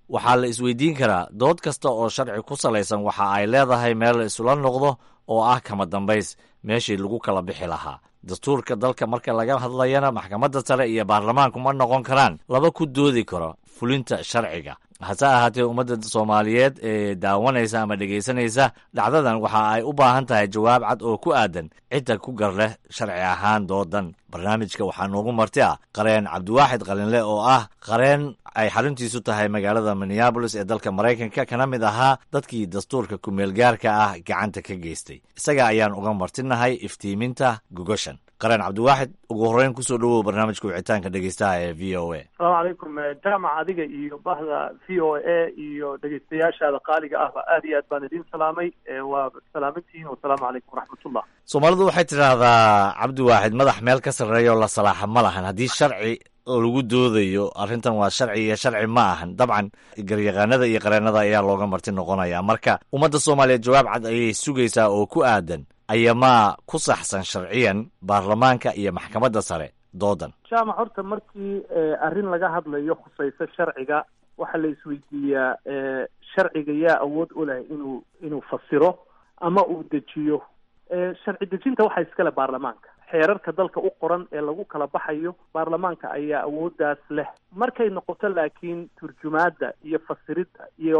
[SPEAKER 17] waxaa la isweydiin karaa dood kasta oo sharci ku salaysan waxa ay leedahay meel la isula noqdo oo ah kama dambays meeshii lagu kala bixi lahaa. dastuurka dalka marka laga hadlayana maxkamadda sare iyo baarlamaanku ma noqon karaan laba ku doodi karo fulinta sharciga. hase ahaatee ummadda soomaaliyeed ee daawanaysa ama dhegaysanaysa dhacdadan waxa ay u baahan tahay jawaab cad oo ku aadan cidda ku gar leh sharci ahaan doodan. barnaamijka waxaa noogu marti ah qareen cabdiwaaxid qalinle oo ah qareen ay xaruntiisu tahay magaalada minneabolis ee dalka maraykanka, kana mid ahaa dadkii dastuurka ku-meelgaarka ah gacanta ka geystay. isaga ayaan uga martinahay iftiiminta gogoshan. qareen cabdiwaaxid, ugu horreyn kusoo dhowow barnaamijka wicitaanka dhegeystaha ee v o a.
[SPEAKER 19] asalaamu calaykum jaamac, adiga iyo bahda v o a iyo dhegeystayaashaada qaaliga ahba aad iyo aad baan idiin salaamay. waa salaamantihiin, wasalaamu calaykum waraxmatullah.
[SPEAKER 17] soomaalidu waxay tidhaahdaa cabdiwaaxid, madax meel ka sarreeya oo la salaaxa ma lahan. haddii sharci lagu doodayo arrintan waa sharci iyo sharci ma ahan. dabcan garyaqaanada iyo qareennada ayaa looga marti noqonaya. marka ummadda soomaaliyeed jawaab cad ayay sugaysaa oo ku aadan ayamaa ku saxsan sharciyan baarlamaanka iyo maxkamadda sare doodan.
[SPEAKER 19] jaamac, horta markii arrin laga hadlayo khusayso sharciga waxaa la isweydiiyaa sharciga yaa awood u leh inuu inuu fasiro ama uu dejiyo. sharci dejinta waxaa iskale baarlamaanka. xeerarka dalka u qoran ee lagu kala baxayo baarlamaanka ayaa awooddaas leh. markay noqoto laakiin turjumaadda iyo fasiridda iyo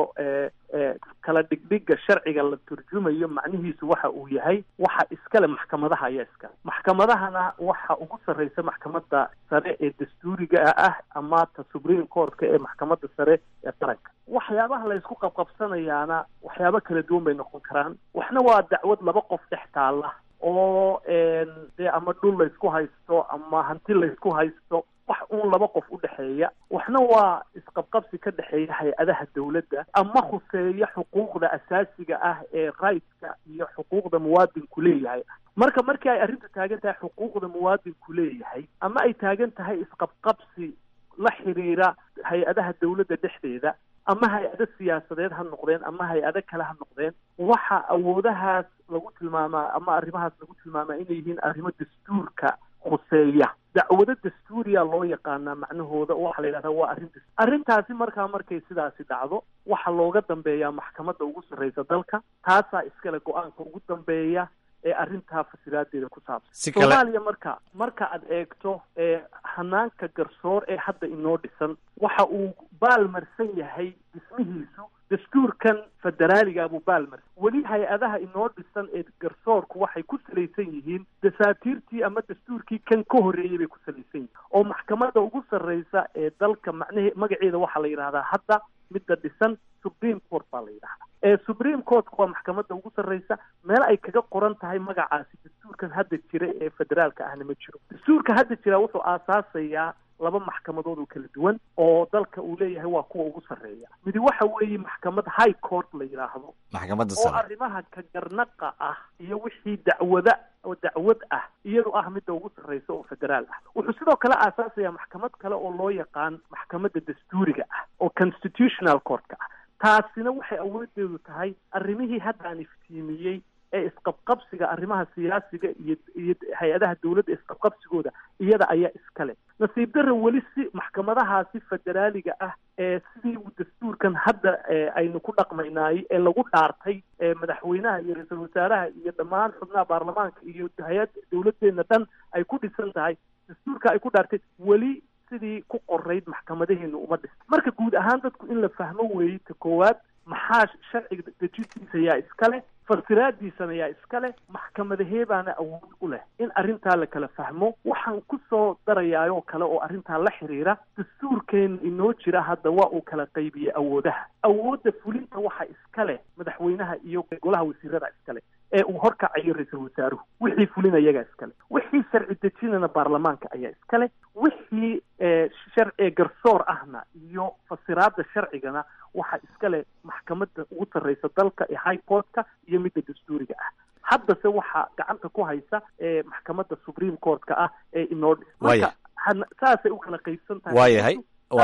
[SPEAKER 19] kala dhigdhigga sharciga la turjumayo macnihiisu waxa uu yahay waxa iskale maxkamadaha ayaa iskale. maxkamadahana waxa ugu sarreysa maxkamadda sare ee dastuuriga ah ama ta supreme courtka ee maxkamadda sare ee qaranka. waxyaabaha la isku qabqabsanayaana waxyaabo kala duwan bay noqon karaan. waxna waa dacwad laba qof dhex taalla oo dee ama dhul laysku haysto ama hanti laysku haysto, wax uun laba qof u dhexeeya. waxna waa isqabqabsi ka dhexeeya hay-adaha dawladda ama khuseeya xuquuqda asaasiga ah ee rayidka iyo xuquuqda muwaadinku leeyahay. marka markii ay arrintu taagan tahay xuquuqda muwaadinku leeyahay ama ay taagan tahay isqabqabsi la xiriira hay-adaha dawladda dhexdeeda ama hay-ado siyaasadeed ha noqdeen ama hay-ado kale ha noqdeen, waxa awoodahaas lagu tilmaamaa ama arrimahaas lagu tilmaamaa inay yihiin arrimo dastuurka khuseeya. dacwado dastuuriya loo yaqaanaa macnahooda, waxaa la yidhahdaa waa arrin dastuur. arrintaasi markaa markay sidaasi dhacdo waxaa looga dambeeyaa maxkamadda ugu sarreysa dalka. taasaa iskale go-aanka ugu dambeeya ee arrintaa fasiraadeeda ku saabsan. soomaaliya marka marka aad eegto ee hanaanka garsoor ee hadda inoo dhisan, waxa uu baalmarsan yahay dhismihiisu dastuurkan federaaliga buu baalmarsan. weli hay-adaha inoo dhisan ee garsoorku waxay ku salaysan yihiin dasaatiirtii ama dastuurkii kan ka horreeyey bay ku salaysan yihiin. oo maxkamadda ugu sarreysa ee dalka macnahe magaceeda waxaa la yidhahdaa hadda midda dhisan supreme court baa la yidhahdaa. ee supreme court waa maxkamadda ugu sarreysa. meel ay kaga qoran tahay magacaasi dastuurkan hadda jira ee federaalka ahna ma jiro. dastuurka hadda jira wuxuu aasaasayaa laba maxkamadood oo kala duwan oo dalka uu leeyahay, waa kuwa ugu sarreeya. midi waxa weeye maxkamad high court la yidhaahdo,
[SPEAKER 17] maxkamadda
[SPEAKER 19] oo
[SPEAKER 17] sare
[SPEAKER 19] arrimaha ka garnaqa ah iyo wixii dacwada oo dacwad ah iyadu ah midda ugu sarreysa oo federaal ah. wuxuu sidoo kale aasaasaya maxkamad kale oo loo yaqaan maxkamadda dastuuriga ah oo constitutional courtka ah. taasina waxay awoodeedu tahay arrimihii hadda aan iftiimiyey ee isqabqabsiga arrimaha siyaasiga iyo iyo hay-adaha dawladda isqabqabsigooda iyada ayaa iskale. nasiib darra weli si maxkamadahaasi federaaliga ah ee sidii uu dastuurkan hadda aynu ku dhaqmaynaay ee lagu dhaartay ee madaxweynaha iyo ra-iisul wasaaraha iyo dhammaan xubnaha baarlamaanka iyo hay-ad dawladdeena dhan ay ku dhisan tahay, dastuurka ay ku dhaartay weli sidii ku qorayd maxkamadaheenu uma dhis. marka guud ahaan dadku in la fahmo weeye ta koowaad, maxaa sharciga dejintiisa yaa iskale, fasiraadiisana yaa iskale, maxkamadaheebaana awood u leh in arrintaa la kala fahmo. waxaan ku soo darayaayoo kale oo arrintaa la xiriira, dastuurkeena inoo jira hadda waa uu kala qaybiyey awoodaha. awoodda fulinta waxa iskale madaxweynaha iyo golaha wasiirada iskale ee uu horkacayo ra-iisul wasaaruhu. wixii fulina iyagaa iskale. wixii sharci dejinana baarlamaanka ayaa iskale. wixii sharci garsoor ahna iyo fasiraada sharcigana waxa iskale maxkamadda ugu sarreysa dalka ee high courtka iyo midda dastuuriga ah. haddase waxaa gacanta ku haysa ee maxkamadda supreme courtka ah ee inoo dhis. marka saasay u kala qaybsan tahay.
[SPEAKER 17] waayahay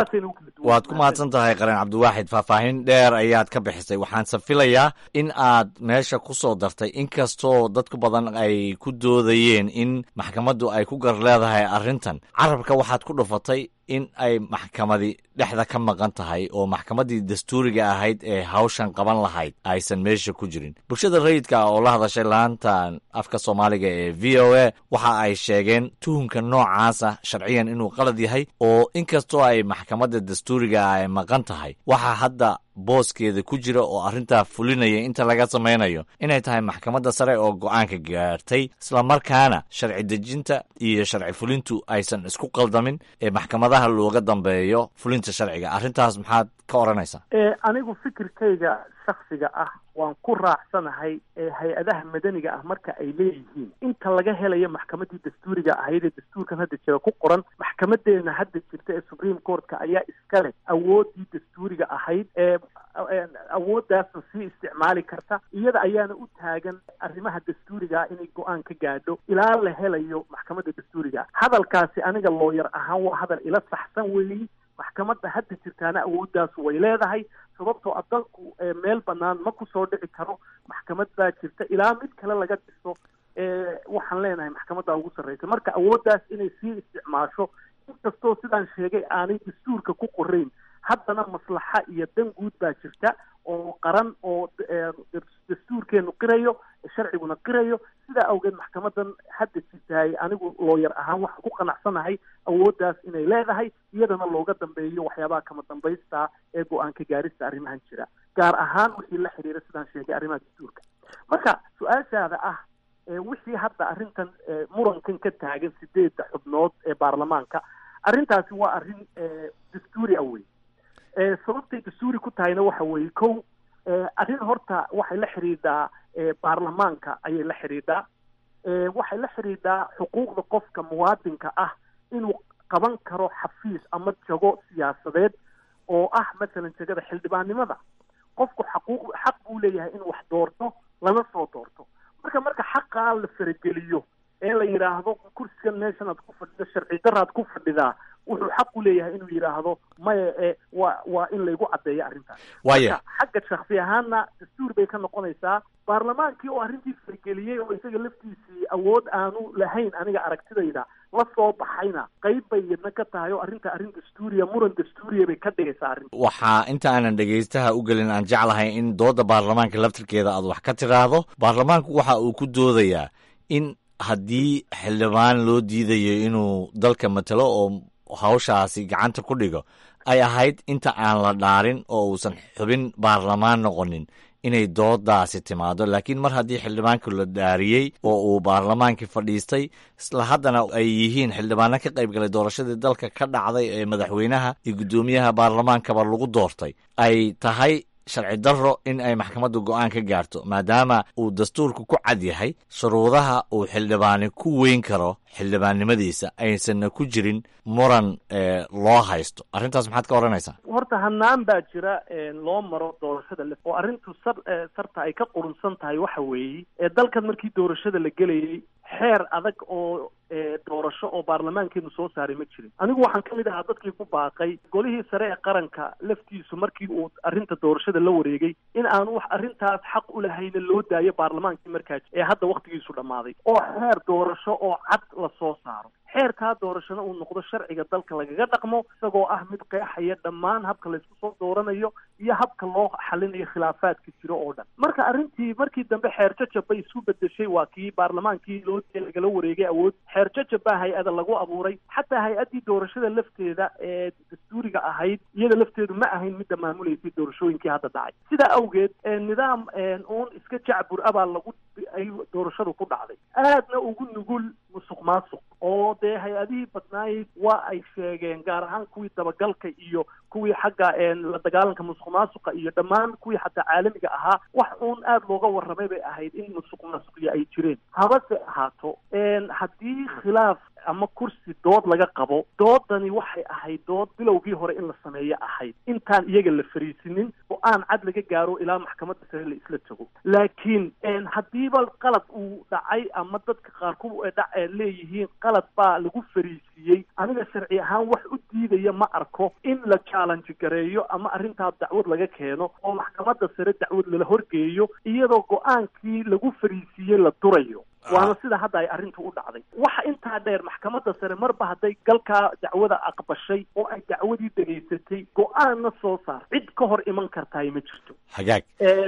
[SPEAKER 17] waad ku mahadsan tahay qareen cabdiwaaxid. faahfaahin dheer ayaad ka bixisay. waxaanse filayaa in aad meesha ku soo dartay, inkastoo dadku badan ay ku doodayeen in maxkamaddu ay ku gar leedahay arrintan. carabka waxaad ku dhufatay in ay maxkamadi dhexda ka maqan tahay oo maxkamaddii dastuuriga ahayd ee hawshan qaban lahayd aysan meesha ku jirin. bulshada rayidka oo la hadashay laantan afka soomaaliga ee v o a waxa ay sheegeen tuhunka noocaasa sharciyan inuu qalad yahay, oo inkastoo ay maxkamadda dastuuriga ay maqan tahay waxaa hadda booskeeda ku jira oo arrintaa fulinaya inta laga samaynayo inay tahay maxkamadda sare oo go-aanka gaartay, islamarkaana sharci dejinta iyo sharci fulintu aysan isku qaldamin ee maxkamadaha looga dambeeyo fulinta sharciga. arrintaas maxaad ka odhanaysaa?
[SPEAKER 19] anigu fikirkayga shaksiga ah waan ku raacsanahay ee hay-adaha madaniga ah marka ay leeyihiin inta laga helayo maxkamaddii dastuuriga ahayd ee dastuurkan hadda jira ku qoran, maxkamadeena hadda jirta ee supreme courtka ayaa iska leh awooddii dastuuriga ahayd ee awooddaasna sii isticmaali karta, iyada ayaana u taagan arrimaha dastuuriga inay go-aan ka gaadho ilaa la helayo maxkamadda dastuuriga. hadalkaasi aniga looyar ahaan waa hadal ila saxsan weeyi. maxkamadda hadda jirtaana awooddaas way leedahay, sababtoo a dalku meel banaan ma ku soo dhici karo. maxkamad baa jirta ilaa mid kale laga dhiso, waxaan leenahay maxkamadda ugu sarreysa. marka awooddaas inay sii isticmaasho, inkastoo sidaan sheegay aanay dastuurka ku qorayn, haddana maslaxa iyo dan guud baa jirta oo qaran oo dastuurkeenu qirayo, sharciguna qirayo. sidaa awgeed maxkamadan hadda jirtahay anigu looyar ahaan waxaan ku qanacsanahay awooddaas inay leedahay, iyadana looga dambeeyo waxyaabaha kama dambaysta ee go-aanka gaarista arrimahan jira, gaar ahaan wixii la xiriira sidaan sheegay arrimaha dastuurka. marka su-aashaada ah wixii hadda arrintan murankan ka taagan sideedda xubnood ee baarlamaanka, arrintaasi waa arrin dastuuri ah wey. sababtay dastuuri ku tahayna waxa weeye kow, arrin horta waxay la xidhiidhaa baarlamaanka ayay la xidhiidhaa, waxay la xidhiidhaa xuquuqda qofka muwaadinka ah inuu qaban karo xafiis ama jago siyaasadeed oo ah masalan jagada xildhibaannimada. qofku xaquuq xaq buu leeyahay inuu wax doorto lana soo doorto. marka marka xaqaa la farageliyo ee la yidhaahdo kursigan meeshan aad ku fadhido sharci daraad ku fadhidaa, wuxuu xaq u leeyahay inuu yidhaahdo maya e waa waa in laygu caddeeyo arrintaas. marka xagga shaksi ahaanna dastuur bay ka noqonaysaa. baarlamaankii oo arrintii fargeliyey oo isaga laftiisii awood aanu lahayn aniga aragtidayda la soo baxayna qayb bay yadna ka tahay oo arrinta arrin dastuuriya muran dastuuriya bay ka dhigaysaa arrinta.
[SPEAKER 17] waxaa inta aanan dhegaystaha u gelin aan jeclahay in dooda baarlamaanka laftirkeeda aad wax ka tiraahdo. baarlamaanku waxa uu ku doodayaa in haddii xildhibaan loo diidayo inuu dalka matalo oo hawshaasi gacanta ku dhigo ay ahayd inta aan la dhaarin oo uusan xubin baarlamaan noqonin inay doodaasi timaado. laakiin mar haddii xildhibaanka la dhaariyey oo uu baarlamaankii fadhiistay, isla haddana ay yihiin xildhibaano ka qayb galay doorashadii dalka ka dhacday ee madaxweynaha iyo guddoomiyaha baarlamaankaba lagu doortay, ay tahay sharci darro in ay maxkamaddu go-aan ka gaarto, maadaama uu dastuurku ku cad yahay shuruudaha uu xildhibaani ku weyn karo xildhibaannimadiisa aysanna ku jirin muran loo haysto. arrintaas maxaad ka odhanaysaa?
[SPEAKER 19] horta hanaan baa jira loo maro doorashada le oo arrintu sar sarta ay ka qurunsan tahay waxa weeye ee dalkan markii doorashada la gelayay xeer adag oo doorasho oo baarlamaankeenu soo saaray ma jirin. anigu waxaan ka mid ahaa dadkii ku baaqay golihii sare ee qaranka laftiisu markii uu arrinta doorashada la wareegay in aanu wax arrintaas xaq u lahayna loo daayo baarlamaankii markaa ee hadda waktigiisu dhammaaday, oo xeer doorasho oo cad la soo saaro. xeerkaa doorashona uu noqdo sharciga dalka lagaga dhaqmo, isagoo ah mid qeexaya dhammaan habka laysku soo dooranayo iyo habka loo xalinayo khilaafaadka jiro oo dhan. marka arrintii markii dambe xeer jajab bay isu bedeshay, waa kii baarlamaankii loo lagala wareegay awood. xeer jajab baa hay-ada lagu abuuray, xataa hay-addii doorashada lafteeda ee dastuuriga ahayd iyada lafteedu ma ahayn midda maamulaysay doorashooyinkii hadda dhacay. sidaa awgeed nidaam uun iska jacbur ah baa lagu ay doorashadu ku dhacday, aadna ugu nugul musuq maasuq oo dee hay-adihii badnaayid waa ay sheegeen, gaar ahaan kuwii dabagalka iyo kuwii xagga la dagaalanka musuq maasuqa iyo dhammaan kuwii xataa caalamiga ahaa, wax uun aada looga warramay bay ahayd in musuq maasuqyo ay jireen. habase ahaato haddii khilaaf ama kursi dood laga qabo, doodani waxay ahayd dood bilowgii hore in la sameeyo ahayd, intaan iyaga la fariisinin oo aan cad laga gaaro ilaa maxkamadda sare la isla tago. laakiin haddiiba qalad uu dhacay ama dadka qaar ku leeyihiin qalad baa lagu fariisiiyey, aniga sharci ahaan wax u diidaya ma arko in la challenge gareeyo ama arrintaa dacwad laga keeno oo maxkamadda sare dacwad lala horgeeyo iyadoo go-aankii lagu fariisiiyey la durayo.
[SPEAKER 21] waana sida hadda ay arrintu u dhacday. waxa intaa dheer maxkamadda sare marba hadday galkaa dacwada aqbashay oo ay dacwadii dhegaysatay go-aanna soo saar cid ka hor iman kartaay ma jirto.
[SPEAKER 17] hagaag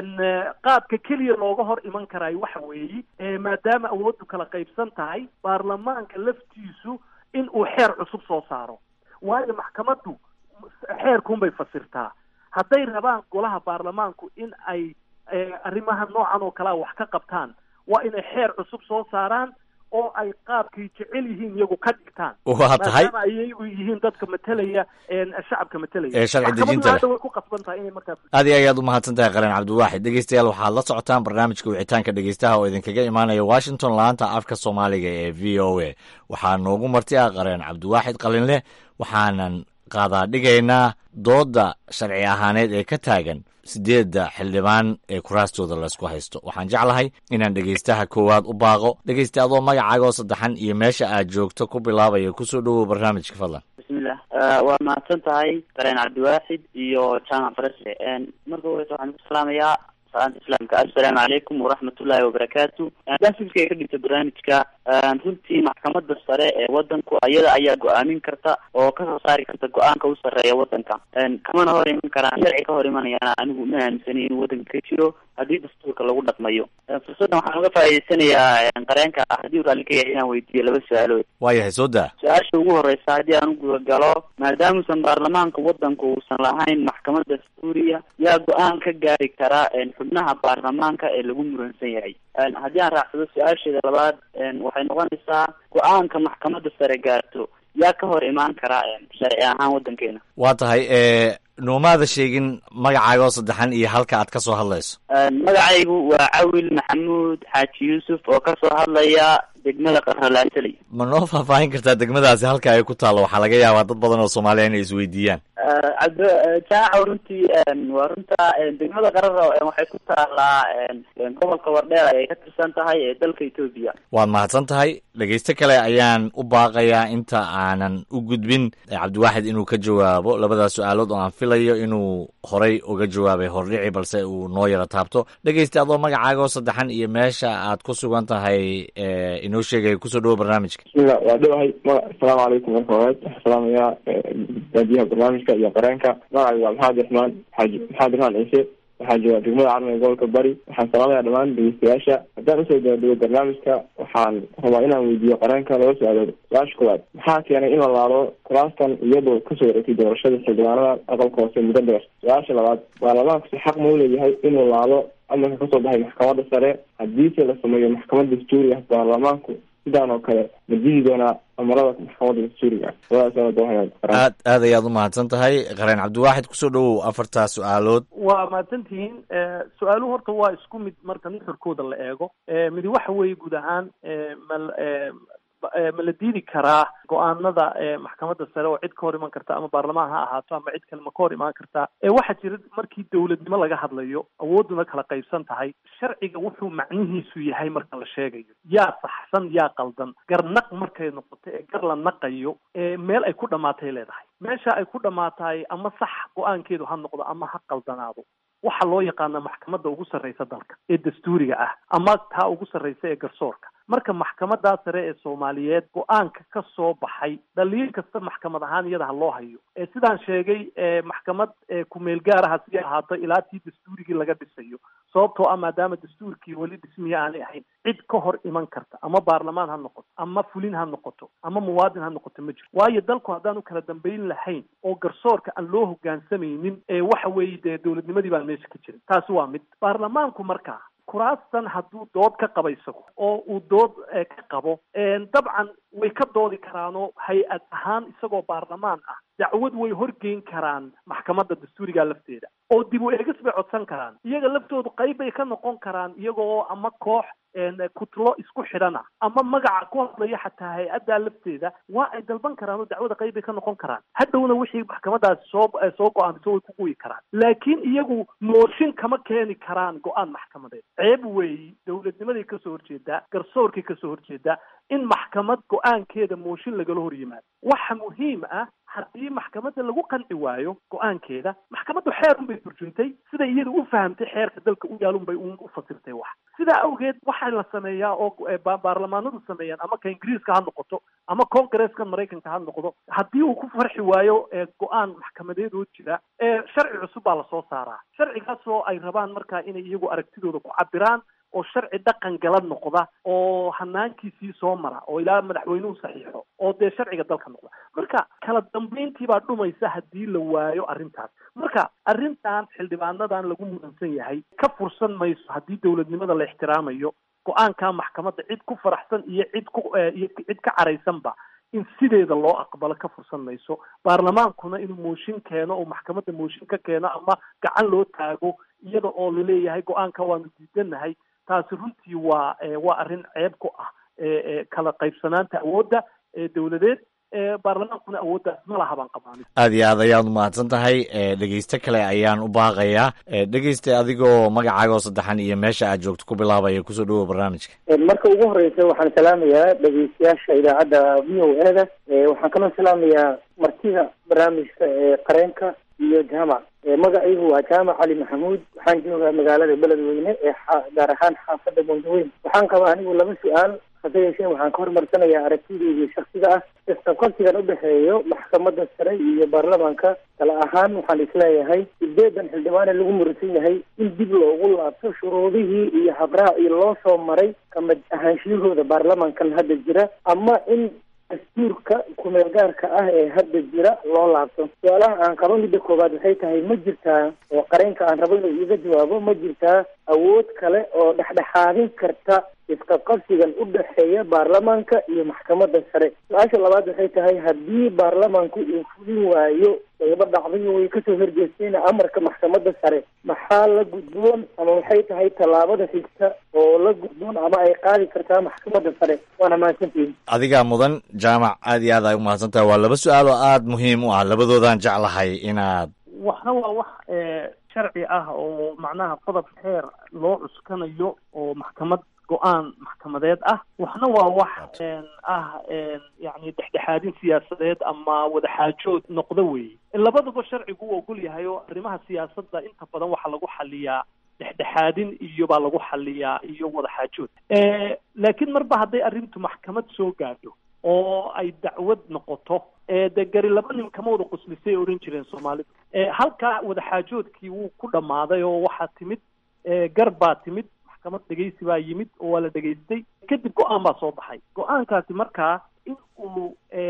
[SPEAKER 21] qaabka keliya looga hor iman karaayo waxa weeye maadaama awooddu kala qaybsan tahay baarlamaanka laftiisu in uu xeer cusub soo saaro, waayo maxkamaddu xeerkuunbay fasirtaa. hadday rabaan golaha baarlamaanku in ay arrimaha noocan oo kalea wax ka qabtaan waa inay xeer cusub soo saaraan oo ay qaabkay jecel yihiin iyagu ka dhigtaan.
[SPEAKER 17] waa tahay
[SPEAKER 21] maadaama ayagu yihiin dadka matelaya shacabka matelaya
[SPEAKER 17] ee sharci dejinta
[SPEAKER 21] hadda way ku qasban tahay inay markaas.
[SPEAKER 17] aad iyo ayaad u mahadsan tahay qareen cabdiwaaxid. dhegeystayaal waxaad la socotaan barnaamijka wicitaanka dhegeystaha oo idinkaga imaanaya Washington laanta afka Soomaaliga ee V O A. waxaa noogu marti ah qareen cabdiwaaxid qalinleh, waxaanan qaadaa dhigaynaa dooda sharci ahaaneed ee ka taagan sideedda xildhibaan ee kuraastooda laysku haysto. waxaan jeclahay inaan dhegeystaha koowaad u baaqo. dhegeysta adoo magacaaga oo saddexan iyo meesha aad joogto ku bilaabaya kusoo dhawow barnaamijka fadlan.
[SPEAKER 22] bismillah waa mahadsan tahay qareen cabdiwaaxid iyo jaamac farase. marka horeysa waxaan ku salaamayaa salaanta islaamka, assalaamu calaykum waraxmatullaahi wabarakaatu. haddaan fikirkay ka dhigta barnaamijka, runtii maxkamadda sare ee wadanku ayada ayaa go-aamin karta oo kasoo saari karta go-aanka u sarreeya wadanka, kamana hor iman karaan sharci ka hor imanayana anigu ma aaminsani inuu wadanka ka jiro haddii dastuurka lagu dhaqmayo. fursaddan waxaan uga faa'iidaysanayaa qareenka haddii uu raalli ka yahay inaan weydiiyo laba su-aalood.
[SPEAKER 17] waayahay soo daa.
[SPEAKER 22] su-aasha ugu horeysa haddii aan u gudagalo, maadaamuusan baarlamaanka wadanku uusan lahayn maxkamad dastuuriya, yaa go-aan ka gaari kara xubnaha baarlamaanka ee lagu muransan yahay. haddii aan raacsado su-aasheeda labaad, waxay noqonaysaa go-aanka maxkamadda sare gaarto yaa ka hor imaan karaa sharci ahaan wadankeena.
[SPEAKER 17] waa tahay noomaada sheegin magacaaga oo saddexan iyo halka aad ka soo hadlayso.
[SPEAKER 22] magacaygu waa cawil maxamuud xaaji yuusuf oo ka soo hadlaya degmada qarralaasaley.
[SPEAKER 17] ma noo faahfaahin kartaa degmadaasi halka ay ku taallo? waxaa laga yaabaa dad badan oo soomaaliya inay isweydiiyaan.
[SPEAKER 22] jaaca runtii waa runta degmada qararo waxay ku taalaa gobolka wardheer ayay ka tirsan tahay ee dalka Ethiopia.
[SPEAKER 17] waad mahadsan tahay. dhegeyste kale ayaan u baaqayaa inta aanan u gudbin cabdiwaaxid inuu ka jawaabo labadaas su-aalood oo aan filayo inuu horay uga jawaabay hordhici balse uu noo yara taabto. dhegeyste adoo magacaaga oo saddexan iyo meesha aad ku sugan tahay inoo sheegaya kusoo dhawo barnaamijka.
[SPEAKER 23] bismillah waa dhawahay. assalaamu calaykum marka hore waxaan salaamayaa daadiyaha barnaamijka iyo qareenka. magacaygu waa maxamed raxmaan xaaji maxamed raxmaan ciise, waxaa jooga degmada carmiga gobolka bari. waxaan salaamayaa dhammaan dhegeystayaasha. haddaan usoo dabadego barnaamijka, waxaan rabaa inaan weydiiyo qareenka laba su-aalood. su-aasha koowaad, maxaa keenay in la laalo kuraastan iyadoo kasoo wareegtay doorashada xildhibaanada aqalka hoose muddo dheer? su-aasha labaad, baarlamaanku si xaq ma u leeyahay inuu laalo amarka kasoo baxay maxkamadda sare? haddiise la sameeyo maxkamad dastuuri ah, baarlamaanku sidaan oo kale ma didi doonaa amarada maxkamadda dastuuriga ah?
[SPEAKER 17] aad aad ayaad u mahadsan tahay qareen cabdiwaaxid. kusoo dhawow afartaa su-aalood.
[SPEAKER 21] waa mahadsantihiin. su-aaluhu horta waa isku mid marka nuxurkooda la eego. midi waxa weeye guud ahaan mal ma la diidi karaa go-aanada maxkamadda sare oo cid ka hor iman karta ama baarlamaan ha ahaato ama cid kale ma ka hor imaan kartaa? waxaa jira markii dawladnimo laga hadlayo awoodduna kala qaybsan tahay, sharciga wuxuu macnihiisu yahay marka la sheegayo yaa saxsan yaa qaldan. garnaq markay noqoto ee gar la naqayo meel ay ku dhamaatay leedahay. meesha ay ku dhamaataay ama sax go-aankeedu ha noqdo ama ha qaldanaado, waxaa loo yaqaana maxkamadda ugu sarreysa dalka ee dastuuriga ah ama taa ugu sarreysa ee garsoorka. marka maxkamaddaa sare ee soomaaliyeed go-aanka ka soo baxay, dhaliil kasta maxkamad ahaan iyada ha loo hayo. ee sidaan sheegay maxkamad kumeel gaaraha si ahaato ilaa tii dastuurigii laga dhisayo, sababtoo ah maadaama dastuurkii weli dhismiya aanay ahayn, cid ka hor iman karta ama baarlamaan ha noqoto ama fulin ha noqoto ama muwaadin ha noqoto ma jiro. waayo dalku haddaan u kala dambayn lahayn oo garsoorka aan loo hogaansamaynin, waxa weeye dee dawladnimadii baan meesha ka jirin. taasi waa mid. baarlamaanku markaa kuraastan hadduu dood ka qaba isagu oo uu dood ka qabo, dabcan way ka doodi karaanoo hay-ad ahaan isagoo baarlamaan ah dacwad way horgeyn karaan maxkamadda dastuuriga lafteeda oo dib u eegis bay codsan karaan. iyaga laftoodu qayb bay ka noqon karaan iyagoo ama koox kutlo isku xidhana ama magaca ku hadlaya xataa hay-addaa lafteeda waa ay dalban karaan oo dacwada qayb bay ka noqon karaan. hadhowna wixii maxkamadaasi soo soo go-aamiso way ku quyi karaan, laakiin iyagu mooshin kama keeni karaan go-aan maxkamadeed. ceeb weeyi, dawladnimaday kasoo horjeedaa, garsoorkay kasoo horjeedaa in maxkamad go-aankeeda mooshin lagala hor yimaado. waxa muhiim ah haddii maxkamadda lagu qanci waayo go-aankeeda, maxkamaddu xeer unbay turjuntay, sida iyada u fahamtay xeerka dalka u yaalun bay u fasirtay wax. sidaa awgeed waxa waxaa la sameeyaa oo baarlamaanadu sameeyaan ama ka ingiriiska ha noqoto ama congresska maraykanka ha noqdo haddii uu ku farxi waayo go-aan maxkamadeed oo jira sharci cusub baa lasoo saaraa sharcigaasoo ay rabaan markaa inay iyagu aragtidooda ku cabiraan oo sharci dhaqan gala noqda oo hanaankiisii soo mara oo ilaa madaxweynuhu saxiixo oo dee sharciga dalka noqda marka kala dambayntii baa dhumaysa haddii la waayo arrintaas marka arrintan xildhibaanadan lagu mudansan yahay ka fursan mayso haddii dowladnimada la ixtiraamayo go-aanka maxkamadda cid ku faraxsan iyo cid ku iyo cid ka caraysanba in sideeda loo aqbalo ka fursan mayso baarlamaankuna inuu mooshin keeno oo maxkamadda mooshin ka keeno ama gacan loo taago iyada oo laleeyahay go-aanka waanu diidanahay taasi runtii waa waa arrin ceeb ku ah kala qaybsanaanta awoodda dowladeed baarlamaankuna awooddaas ma laha baan qabaanin
[SPEAKER 17] aad iyo aad ayaad umahadsan tahay dhegeyste kale ayaan u baaqayaa dhegeyste adigoo magacaagoo saddexan iyo meesha aad joogto ku bilaabaya kusoo dhawow barnaamijka
[SPEAKER 3] marka ugu horeysa waxaan salaamayaa dhegeystayaasha idaacadda v o e da waxaan kaloo salaamayaa martida barnaamijka ee qareenka iyo jaamac magacaygu waa jaamac cali maxamuud waxaan joogaa magaalada beledweyne ee gaar ahaan xaafadda bundaweyn waxaan qabaa anigu laba su-aal hase yeeshee waxaan ka hormarsanayaa aragtideydii shaksiga ah isqabqabsigan udhexeeyo maxkamadda sare iyo baarlamaanka kale ahaan waxaan isleeyahay sideedan xildhibaane lagu murisan yahay in dib loogu laabto shuruudihii iyo habraha iyo loo soo maray kamid ahaanshiyahooda baarlamaankan hadda jira ama in dastuurka kumeel gaarka ah ee hadda jira loo laabto su-aalaha aan qabo midda koowaad waxay tahay ma jirtaa oo qareenka aan rabo inuu iiga jawaabo ma jirtaa awood kale oo dhexdhexaadin karta isqabqabsigan u dhexeeya baarlamaanka iyo maxkamadda sare su-aasha labaad waxay tahay haddii baarlamaanku uu fulin waayo qaybo dhacday way kasoo horjeestayna amarka maxkamadda sare maxaa la gudboon ama waxay tahay tallaabada xigta oo la gudboon ama ay qaadi kartaa maxkamadda sare waana mahadsantihin
[SPEAKER 17] adigaa mudan jaamac aad iyo aad ay umahadsan tahay waa laba su-aal oo aada muhiim u ah labadoodaan jeclahay inaad
[SPEAKER 21] waxna waa wax sharci ah oo macnaha qodob xeer loo cuskanayo oo maxkamad go-aan maxkamadeed ah waxna waa wax ah yani dhexdhexaadin siyaasadeed ama wadaxaajood noqda weeye labaduba sharcigu u ogol yahay oo arrimaha siyaasadda inta badan waxaa lagu xaliyaa dhexdhexaadin iyo baa lagu xaliyaa iyo wadaxaajood laakiin marba hadday arrintu maxkamad soo gaadho oo ay dacwad noqoto dee gari laba nin kama wada quslisay oran jireen soomaalidu halkaa wadaxaajoodkii wuu ku dhammaaday oo waxaa timid gar baa timid maxkamad dhegeysi baa yimid oo waa la dhegaystay kadib go-aan baa soo baxay go-aankaasi markaa in uu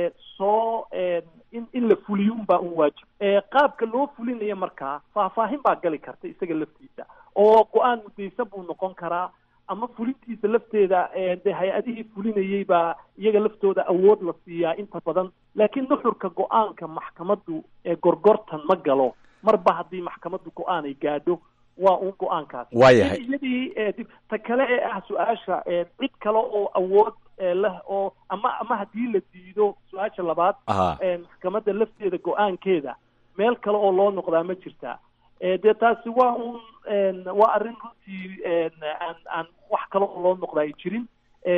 [SPEAKER 21] soo in in la fuliyo unbaa un waajib qaabka loo fulinayo markaa faahfaahin baa gali karta isaga laftiisa oo go-aan mudaysa buu noqon karaa ama fulintiisa lafteeda dee hay-adihii fulinayay baa iyaga laftooda awood la siiyaa inta badan laakiin nuxurka go-aanka maxkamaddu gorgortan ma galo marba haddii maxkamaddu go-aan ay gaadho waa un go-aankaas
[SPEAKER 17] waayahay
[SPEAKER 21] iyadii ta kale ee ah su-aasha cid kale oo awood leh oo ama ama haddii la diido su-aasha labaad maxkamadda lafteeda go-aankeeda meel kale oo loo noqdaa ma jirtaa dee taasi waa un waa arrin runtii aan aan wax kale oo loo noqda ay jirin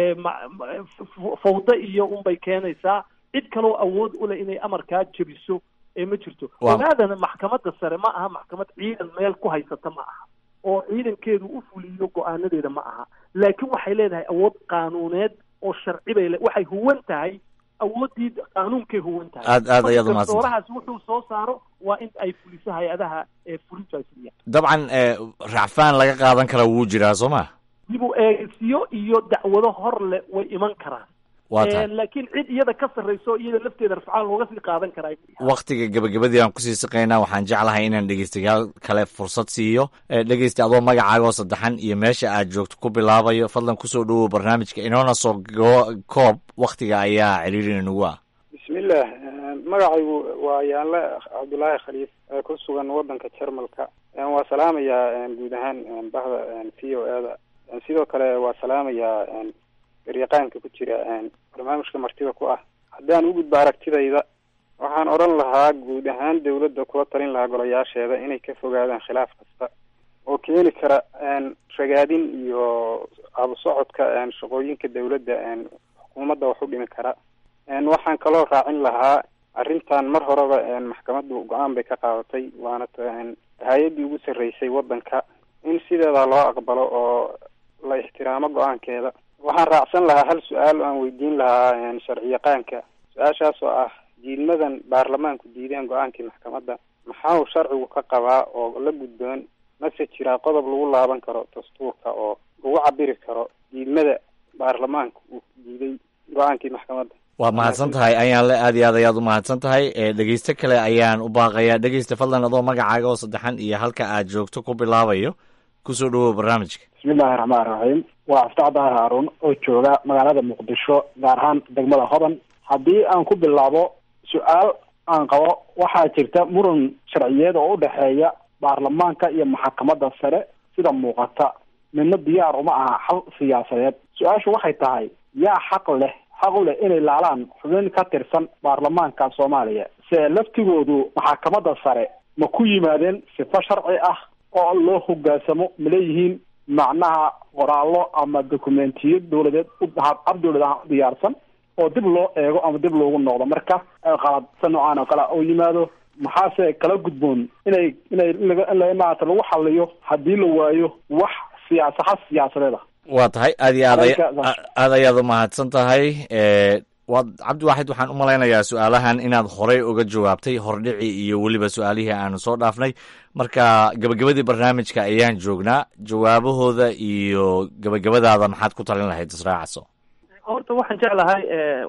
[SPEAKER 21] fawda iyo unbay keenaysaa cid kaleoo awood u leh inay amarkaa jebiso ma jirto ogaadana maxkamadda sare ma aha maxkamad ciidan meel ku haysata ma aha oo ciidankeedu u fuliyo go-aanadeeda ma aha laakiin waxay leedahay awood qaanuuneed oo sharci bay le waxay huwan tahay awooddii qaanuunkay huwan tahay
[SPEAKER 17] aad aad ayaad umahadsan
[SPEAKER 21] doorahaas wuxuu soo saaro waa in ay fuliso hay-adaha fulintu ay fuliyaan
[SPEAKER 17] dabcan racfaan laga qaadan karaa wuu jiraa soo ma
[SPEAKER 21] dib u eegsiyo iyo dacwado hor le way iman karaan laakiin cid iyada ka sarrayso iyada lafteeda rafcaan looga sii qaadan karaa
[SPEAKER 17] waktiga gabagabadii aan kusii siqaynaa waxaan jeclahay inaan dhegeystayaal kale fursad siiyo dhegeysta adoo magacaagoo saddexan iyo meesha aad joogto ku bilaabayo fadlan kusoo dhawow barnaamijka inoona soo koob waktiga ayaa ciriirina nagu ah
[SPEAKER 6] bismillah magacaygu waa yaanle cabdullaahi khaliif ku sugan wadanka jarmalka waa salaamayaa guud ahaan bahda v o e da sidoo kale waa salaamayaa garyaqaanka ku jira barnaamijka martida ku ah haddaan u gudbo aragtidayda waxaan odhan lahaa guud ahaan dawladda kula talin lahaa golayaasheeda inay ka fogaadaan khilaaf kasta oo keeni kara ragaadin iyo abusocodka shaqooyinka dawladda xukuumadda wax u dhimi kara waxaan kaloo raacin lahaa arrintan mar horeba maxkamaddu go-aan bay ka qaadatay waana hay-addii ugu sarreysay waddanka in sideeda loo aqbalo oo la ixtiraamo go-aankeeda. waxaan raacsan lahaa hal su-aal aan weydiin lahaa sharci yaqaanka. su-aashaas oo ah diidmadan baarlamaanku diideen go-aankii maxkamadda maxaa uu sharcigu ka qabaa oo la gudboon? mase jiraa qodob lagu laaban karo dastuurka oo lagu cabiri karo diidmada baarlamaanka uu diiday go-aankii maxkamadda?
[SPEAKER 17] waa mahadsan tahay ayaan le aad iyo aad ayaad u mahadsan tahay. dhegeyste kale ayaan u baaqayaa. dhegeyste fadlan adoo magacaaga oo saddexan iyo halka aad joogto ku bilaabayo kusoo dhawow barnaamijka.
[SPEAKER 5] bismillahi raxmaan raxiim. waa aftaax dahar haaruun oo jooga magaalada muqdisho gaar ahaan degmada hodan. haddii aan ku bilaabo su-aal aan qabo, waxaa jirta muran sharciyeed oo u dhexeeya baarlamaanka iyo maxkamadda sare. sida muuqata midna diyaar uma aha xal siyaasadeed. su-aashu waxay tahay yaa xaq leh xaq u leh inay laalaan xubin ka tirsan baarlamaanka soomaaliya? se laftigoodu maxkamadda sare ma ku yimaadeen sifo sharci ah oo loo hogaansamo? ma leeyihiin macnaha qoraallo ama dokumentiyo dawladeed ab dawlad ahaan u diyaarsan oo dib loo eego ama dib loogu noqdo marka qaladsa noocaan oo kale oo yimaado? maxaase kala gudboon inay inay in maarata lagu xaliyo haddii la waayo wax siyaasa has siyaasadeeda?
[SPEAKER 17] waa tahay aad iyo aad aad ayaad u mahadsan tahay. waad cabdiwaaxid, waxaan u malaynayaa su-aalahan inaad horey uga jawaabtay hordhici iyo weliba su-aalihii aanu soo dhaafnay. marka gabagabadii barnaamijka ayaan joognaa. jawaabahooda iyo gabagabadaada maxaad ku talin lahayd israacaso?
[SPEAKER 21] horta waxaan jeclahay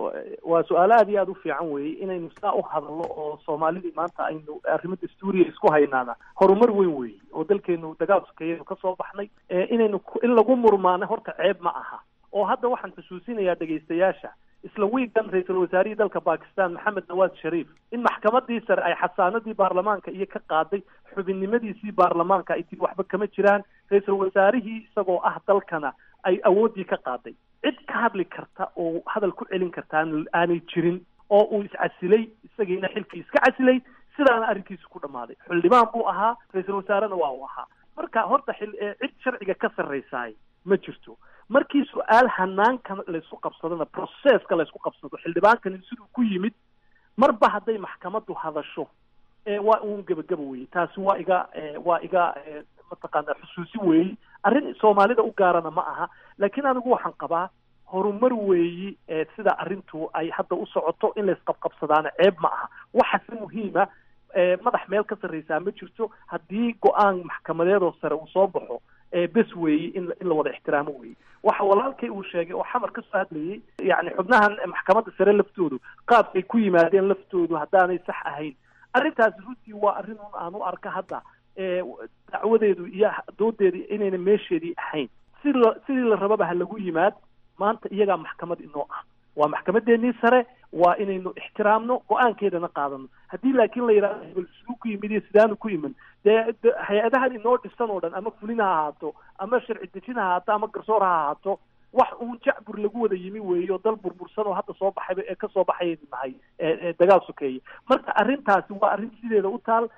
[SPEAKER 21] waa su-aalo aad iyo aada u fiican weeye inaynu saa u hadalno oo soomaalidii maanta aynu arrimo dastuuriya isku haynaana horumar weyn weeye oo dalkeenu dagaal sokeeyaynu ka soo baxnay. inaynu in lagu murmaano horta ceeb ma aha. oo hadda waxaan xusuusinayaa dhegaystayaasha isla wiigan ra-iisul wasaarihii dalka Pakistan Maxamed Nawaz Sharif in maxkamadii sare ay xasaanadii baarlamaanka iyo ka qaaday xubinnimadiisii baarlamaanka ay tii waxba kama jiraan. ra-iisul wasaarihii isagoo ah dalkana ay awoodii ka qaaday. cid ka hadli karta oo hadal ku celin karta aanay jirin oo uu iscasilay isagiina xilkii iska casilay sidaana arrinkiisu ku dhammaaday. xildhibaan buu ahaa, ra-iisul wasaarena waa uu ahaa. marka horta cid sharciga ka sarraysaay ma jirto. markii su-aal hanaankan laysku qabsadona processka laysku qabsado xildhibaankani siduu ku yimid marba hadday maxkamaddu hadasho waa uun gebagaba weye. taasi waa iga waa iga mataqaana xusuusi weeyi. arrin soomaalida u gaarana ma aha, laakiin anigu waxaan qabaa horumar weeyi sida arrintu ay hadda u socoto in laysqabqabsadaana ceeb ma aha. waxaase muhiima madax meel ka sarraysaa ma jirto. haddii go-aan maxkamadeedoo sare uu soo baxo bes weeyi in in la wada ixtiraamo weeyi. waxa walaalkay uu sheegay oo xamar ka soo hadlayay yacni xubnahan maxkamadda sare laftoodu qaabkay ku yimaadeen laftoodu haddaanay sax ahayn. arrintaasi runtii waa arrin un aan u arka hadda dacwadeedu iyo doodeedii inayna meesheedii ahayn. si la sidii la rababa ha lagu yimaad. maanta iyagaa maxkamad inoo ah, waa maxkamadeennii sare, waa inaynu ixtiraamno go-aankeedana qaadano. haddii laakiin la yidhahdo hebel siduu ku yimid iyo sidaanu ku iman, dee hay-adahan inoo dhisan oo dhan ama fulin ha ahaato ama sharci dejin ha ahaato ama garsoor ha ahaato wax uun jacbur lagu wada yimi weeye oo dal burbursan oo hadda soo baxayba ee kasoo baxayaynu nahay dagaal sokeeye. marka arrintaasi waa arrin sideeda u taal.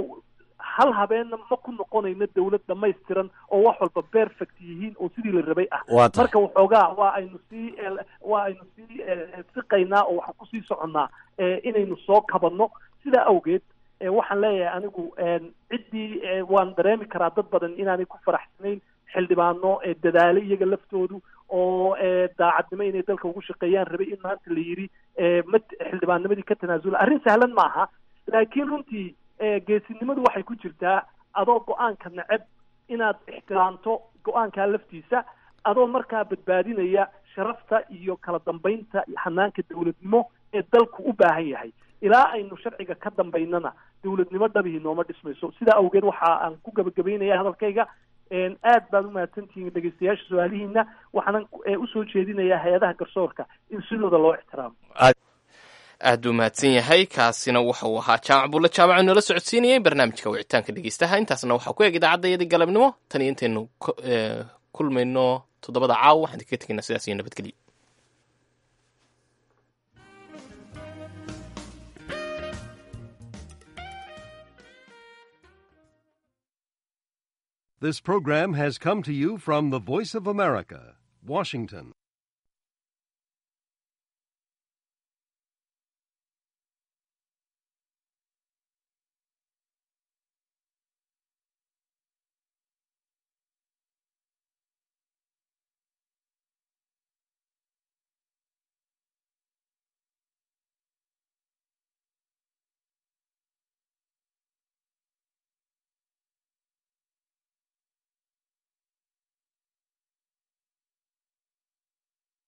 [SPEAKER 21] hal habeenna ma ku noqonayno dawlad dhamaystiran oo wax walba perfect yihiin oo sidii la rabay ah. marka waxoogaa waa aynu sii waa aynu sii siqaynaa oo waxaan kusii soconnaa inaynu soo kabanno. sidaa awgeed waxaan leeyahay anigu ciddii waan dareemi karaa dad badan inaanay ku faraxsanayn xildhibaano dadaalay iyaga laftoodu oo daacadnimo inay dalka ugu shaqeeyaan rabay in maanta la yidhi ma xildhibaannimadii ka tanaasula. arrin sahlan ma aha, laakiin runtii geesinimadu waxay ku jirtaa adoo go-aanka neceb inaad ixtiraamto go-aankaa laftiisa, adoo markaa badbaadinaya sharafta iyo kala dambaynta hanaanka dawladnimo ee dalku u baahan yahay. ilaa aynu sharciga ka dambaynana dawladnimo dhabihii nooma dhismayso. sidaa awgeed waxa aan ku gabagabaynaya hadalkayga. aad baad u mahadsantihiin dhegeystayaasha su-aalihiina. waxaanan usoo jeedinayaa hay-adaha garsoorka in sidooda loo ixtiraamo.
[SPEAKER 2] aad buu mahadsan yahay. kaasina wuxuu ahaa jaamac bulle jaamacu noola socodsiinayay barnaamijka wicitaanka dhegeystaha. intaasna waxaa ku eg idaacadayadii galabnimo. tan iyo intaynu kulmayno toddobada caawa waxaan kaga tegaynaa sidaas iyo nabadgelyo.
[SPEAKER 7] This program has come to you from the Voice of America, Washington.